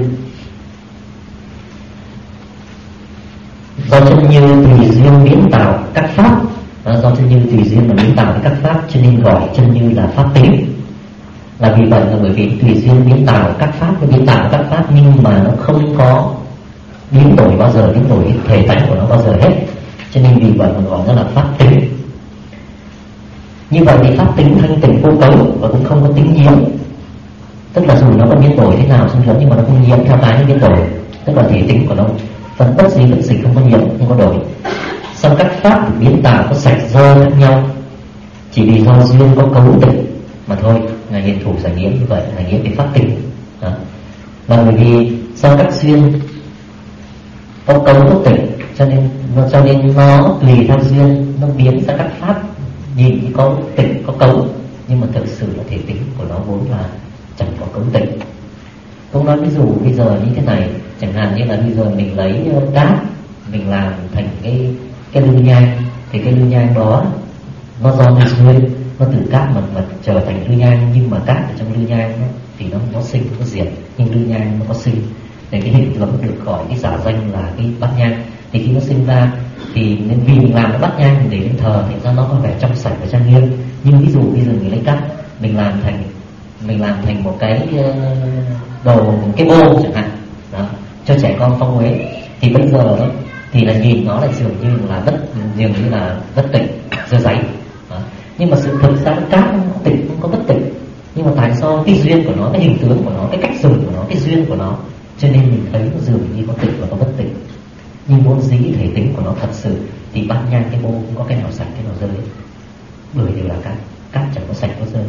Do chân như tùy duyên biến tạo các pháp, đó, do chân như tùy duyên mà biến tạo các pháp, cho nên gọi chân như là pháp tính. Là vì vậy là bởi vì tùy duyên biến tạo các pháp, nó biến tạo các pháp nhưng mà nó không có biến đổi bao giờ, biến đổi thể tánh của nó bao giờ hết, cho nên vì vậy mà gọi nó là pháp tính. Như vậy thì pháp tính thanh tịnh vô cấu và cũng không có tính nhiễm, tức là dù nó có biến đổi thế nào xung quanh nhưng mà nó không nhiễm theo cái biến đổi, tức là thể tính của nó phần bất di bất dịch, không có nhiễm, không có đổi. Sau các pháp biến tạo có sạch dơ khác nhau, chỉ vì do duyên có cấu tịnh mà thôi. Ngài Hiền Thủ giải nghĩa như vậy, ngài nghĩa về pháp tính. Đó. Và bởi vì do các duyên có cấu có tịnh, cho nên cho nên nó tùy theo duyên nó biến ra các pháp nhìn có tịnh có cấu, nhưng mà thực sự là thể tính của nó vốn là chẳng có cấu tịnh. Cũng nói ví dụ bây giờ như thế này, chẳng hạn như là bây giờ mình lấy cát mình làm thành cái cái lưu nhang, thì cái lưu nhang đó nó do duyên, nó từ cát mà mà trở thành lưu nhang, nhưng mà cát ở trong lưu nhang đó, thì nó nó sinh nó diệt, nhưng lưu nhang nó có sinh. Để cái hình tướng được gọi cái giả danh là cái bát nhang. Thì khi nó sinh ra thì nên vì mình làm cái bát nhang mình để lên thờ, thì ra nó có vẻ trong sạch và trang nghiêm. Nhưng ví dụ bây giờ mình lấy cát mình làm thành mình làm thành một cái đồ, một cái bô chẳng hạn đó, cho trẻ con phong uế, thì bây giờ đó, thì là nhìn nó lại dường như là bất dường như là bất tịnh, dơ giấy. Đó. Nhưng mà sự thực ra cát không có tịnh, không có bất tịnh, nhưng mà tại do cái duyên của nó, cái hình tướng của nó, cái cách dùng của nó, cái duyên của nó, cho nên mình thấy nó dường như có tịnh và có bất tịnh. Nhưng vốn dĩ thể tính của nó thật sự thì bát nhang cái bô không có cái nào sạch cái nào rơi, bởi đều là cát, cát chẳng có sạch có rơi.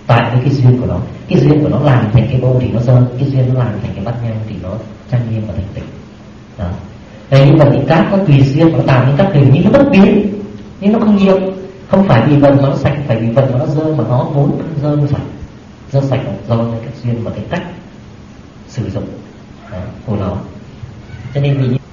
tại với cái duyên của nó. Cái duyên của nó làm thành cái bô thì nó dơ, cái duyên nó làm thành cái bát nhang thì nó trang nghiêm và thành tịnh. Đó. Thế nhưng mà những cát có tùy duyên nó tạo những các hình như nó bất biến, nhưng nó không nhiều. Không phải vì vần mà nó sạch, phải vì vần mà nó dơ, mà nó vốn dơ nó sạch. Dơ sạch là do cái cách duyên và cái cách sử dụng đó, của nó. Cho nên vì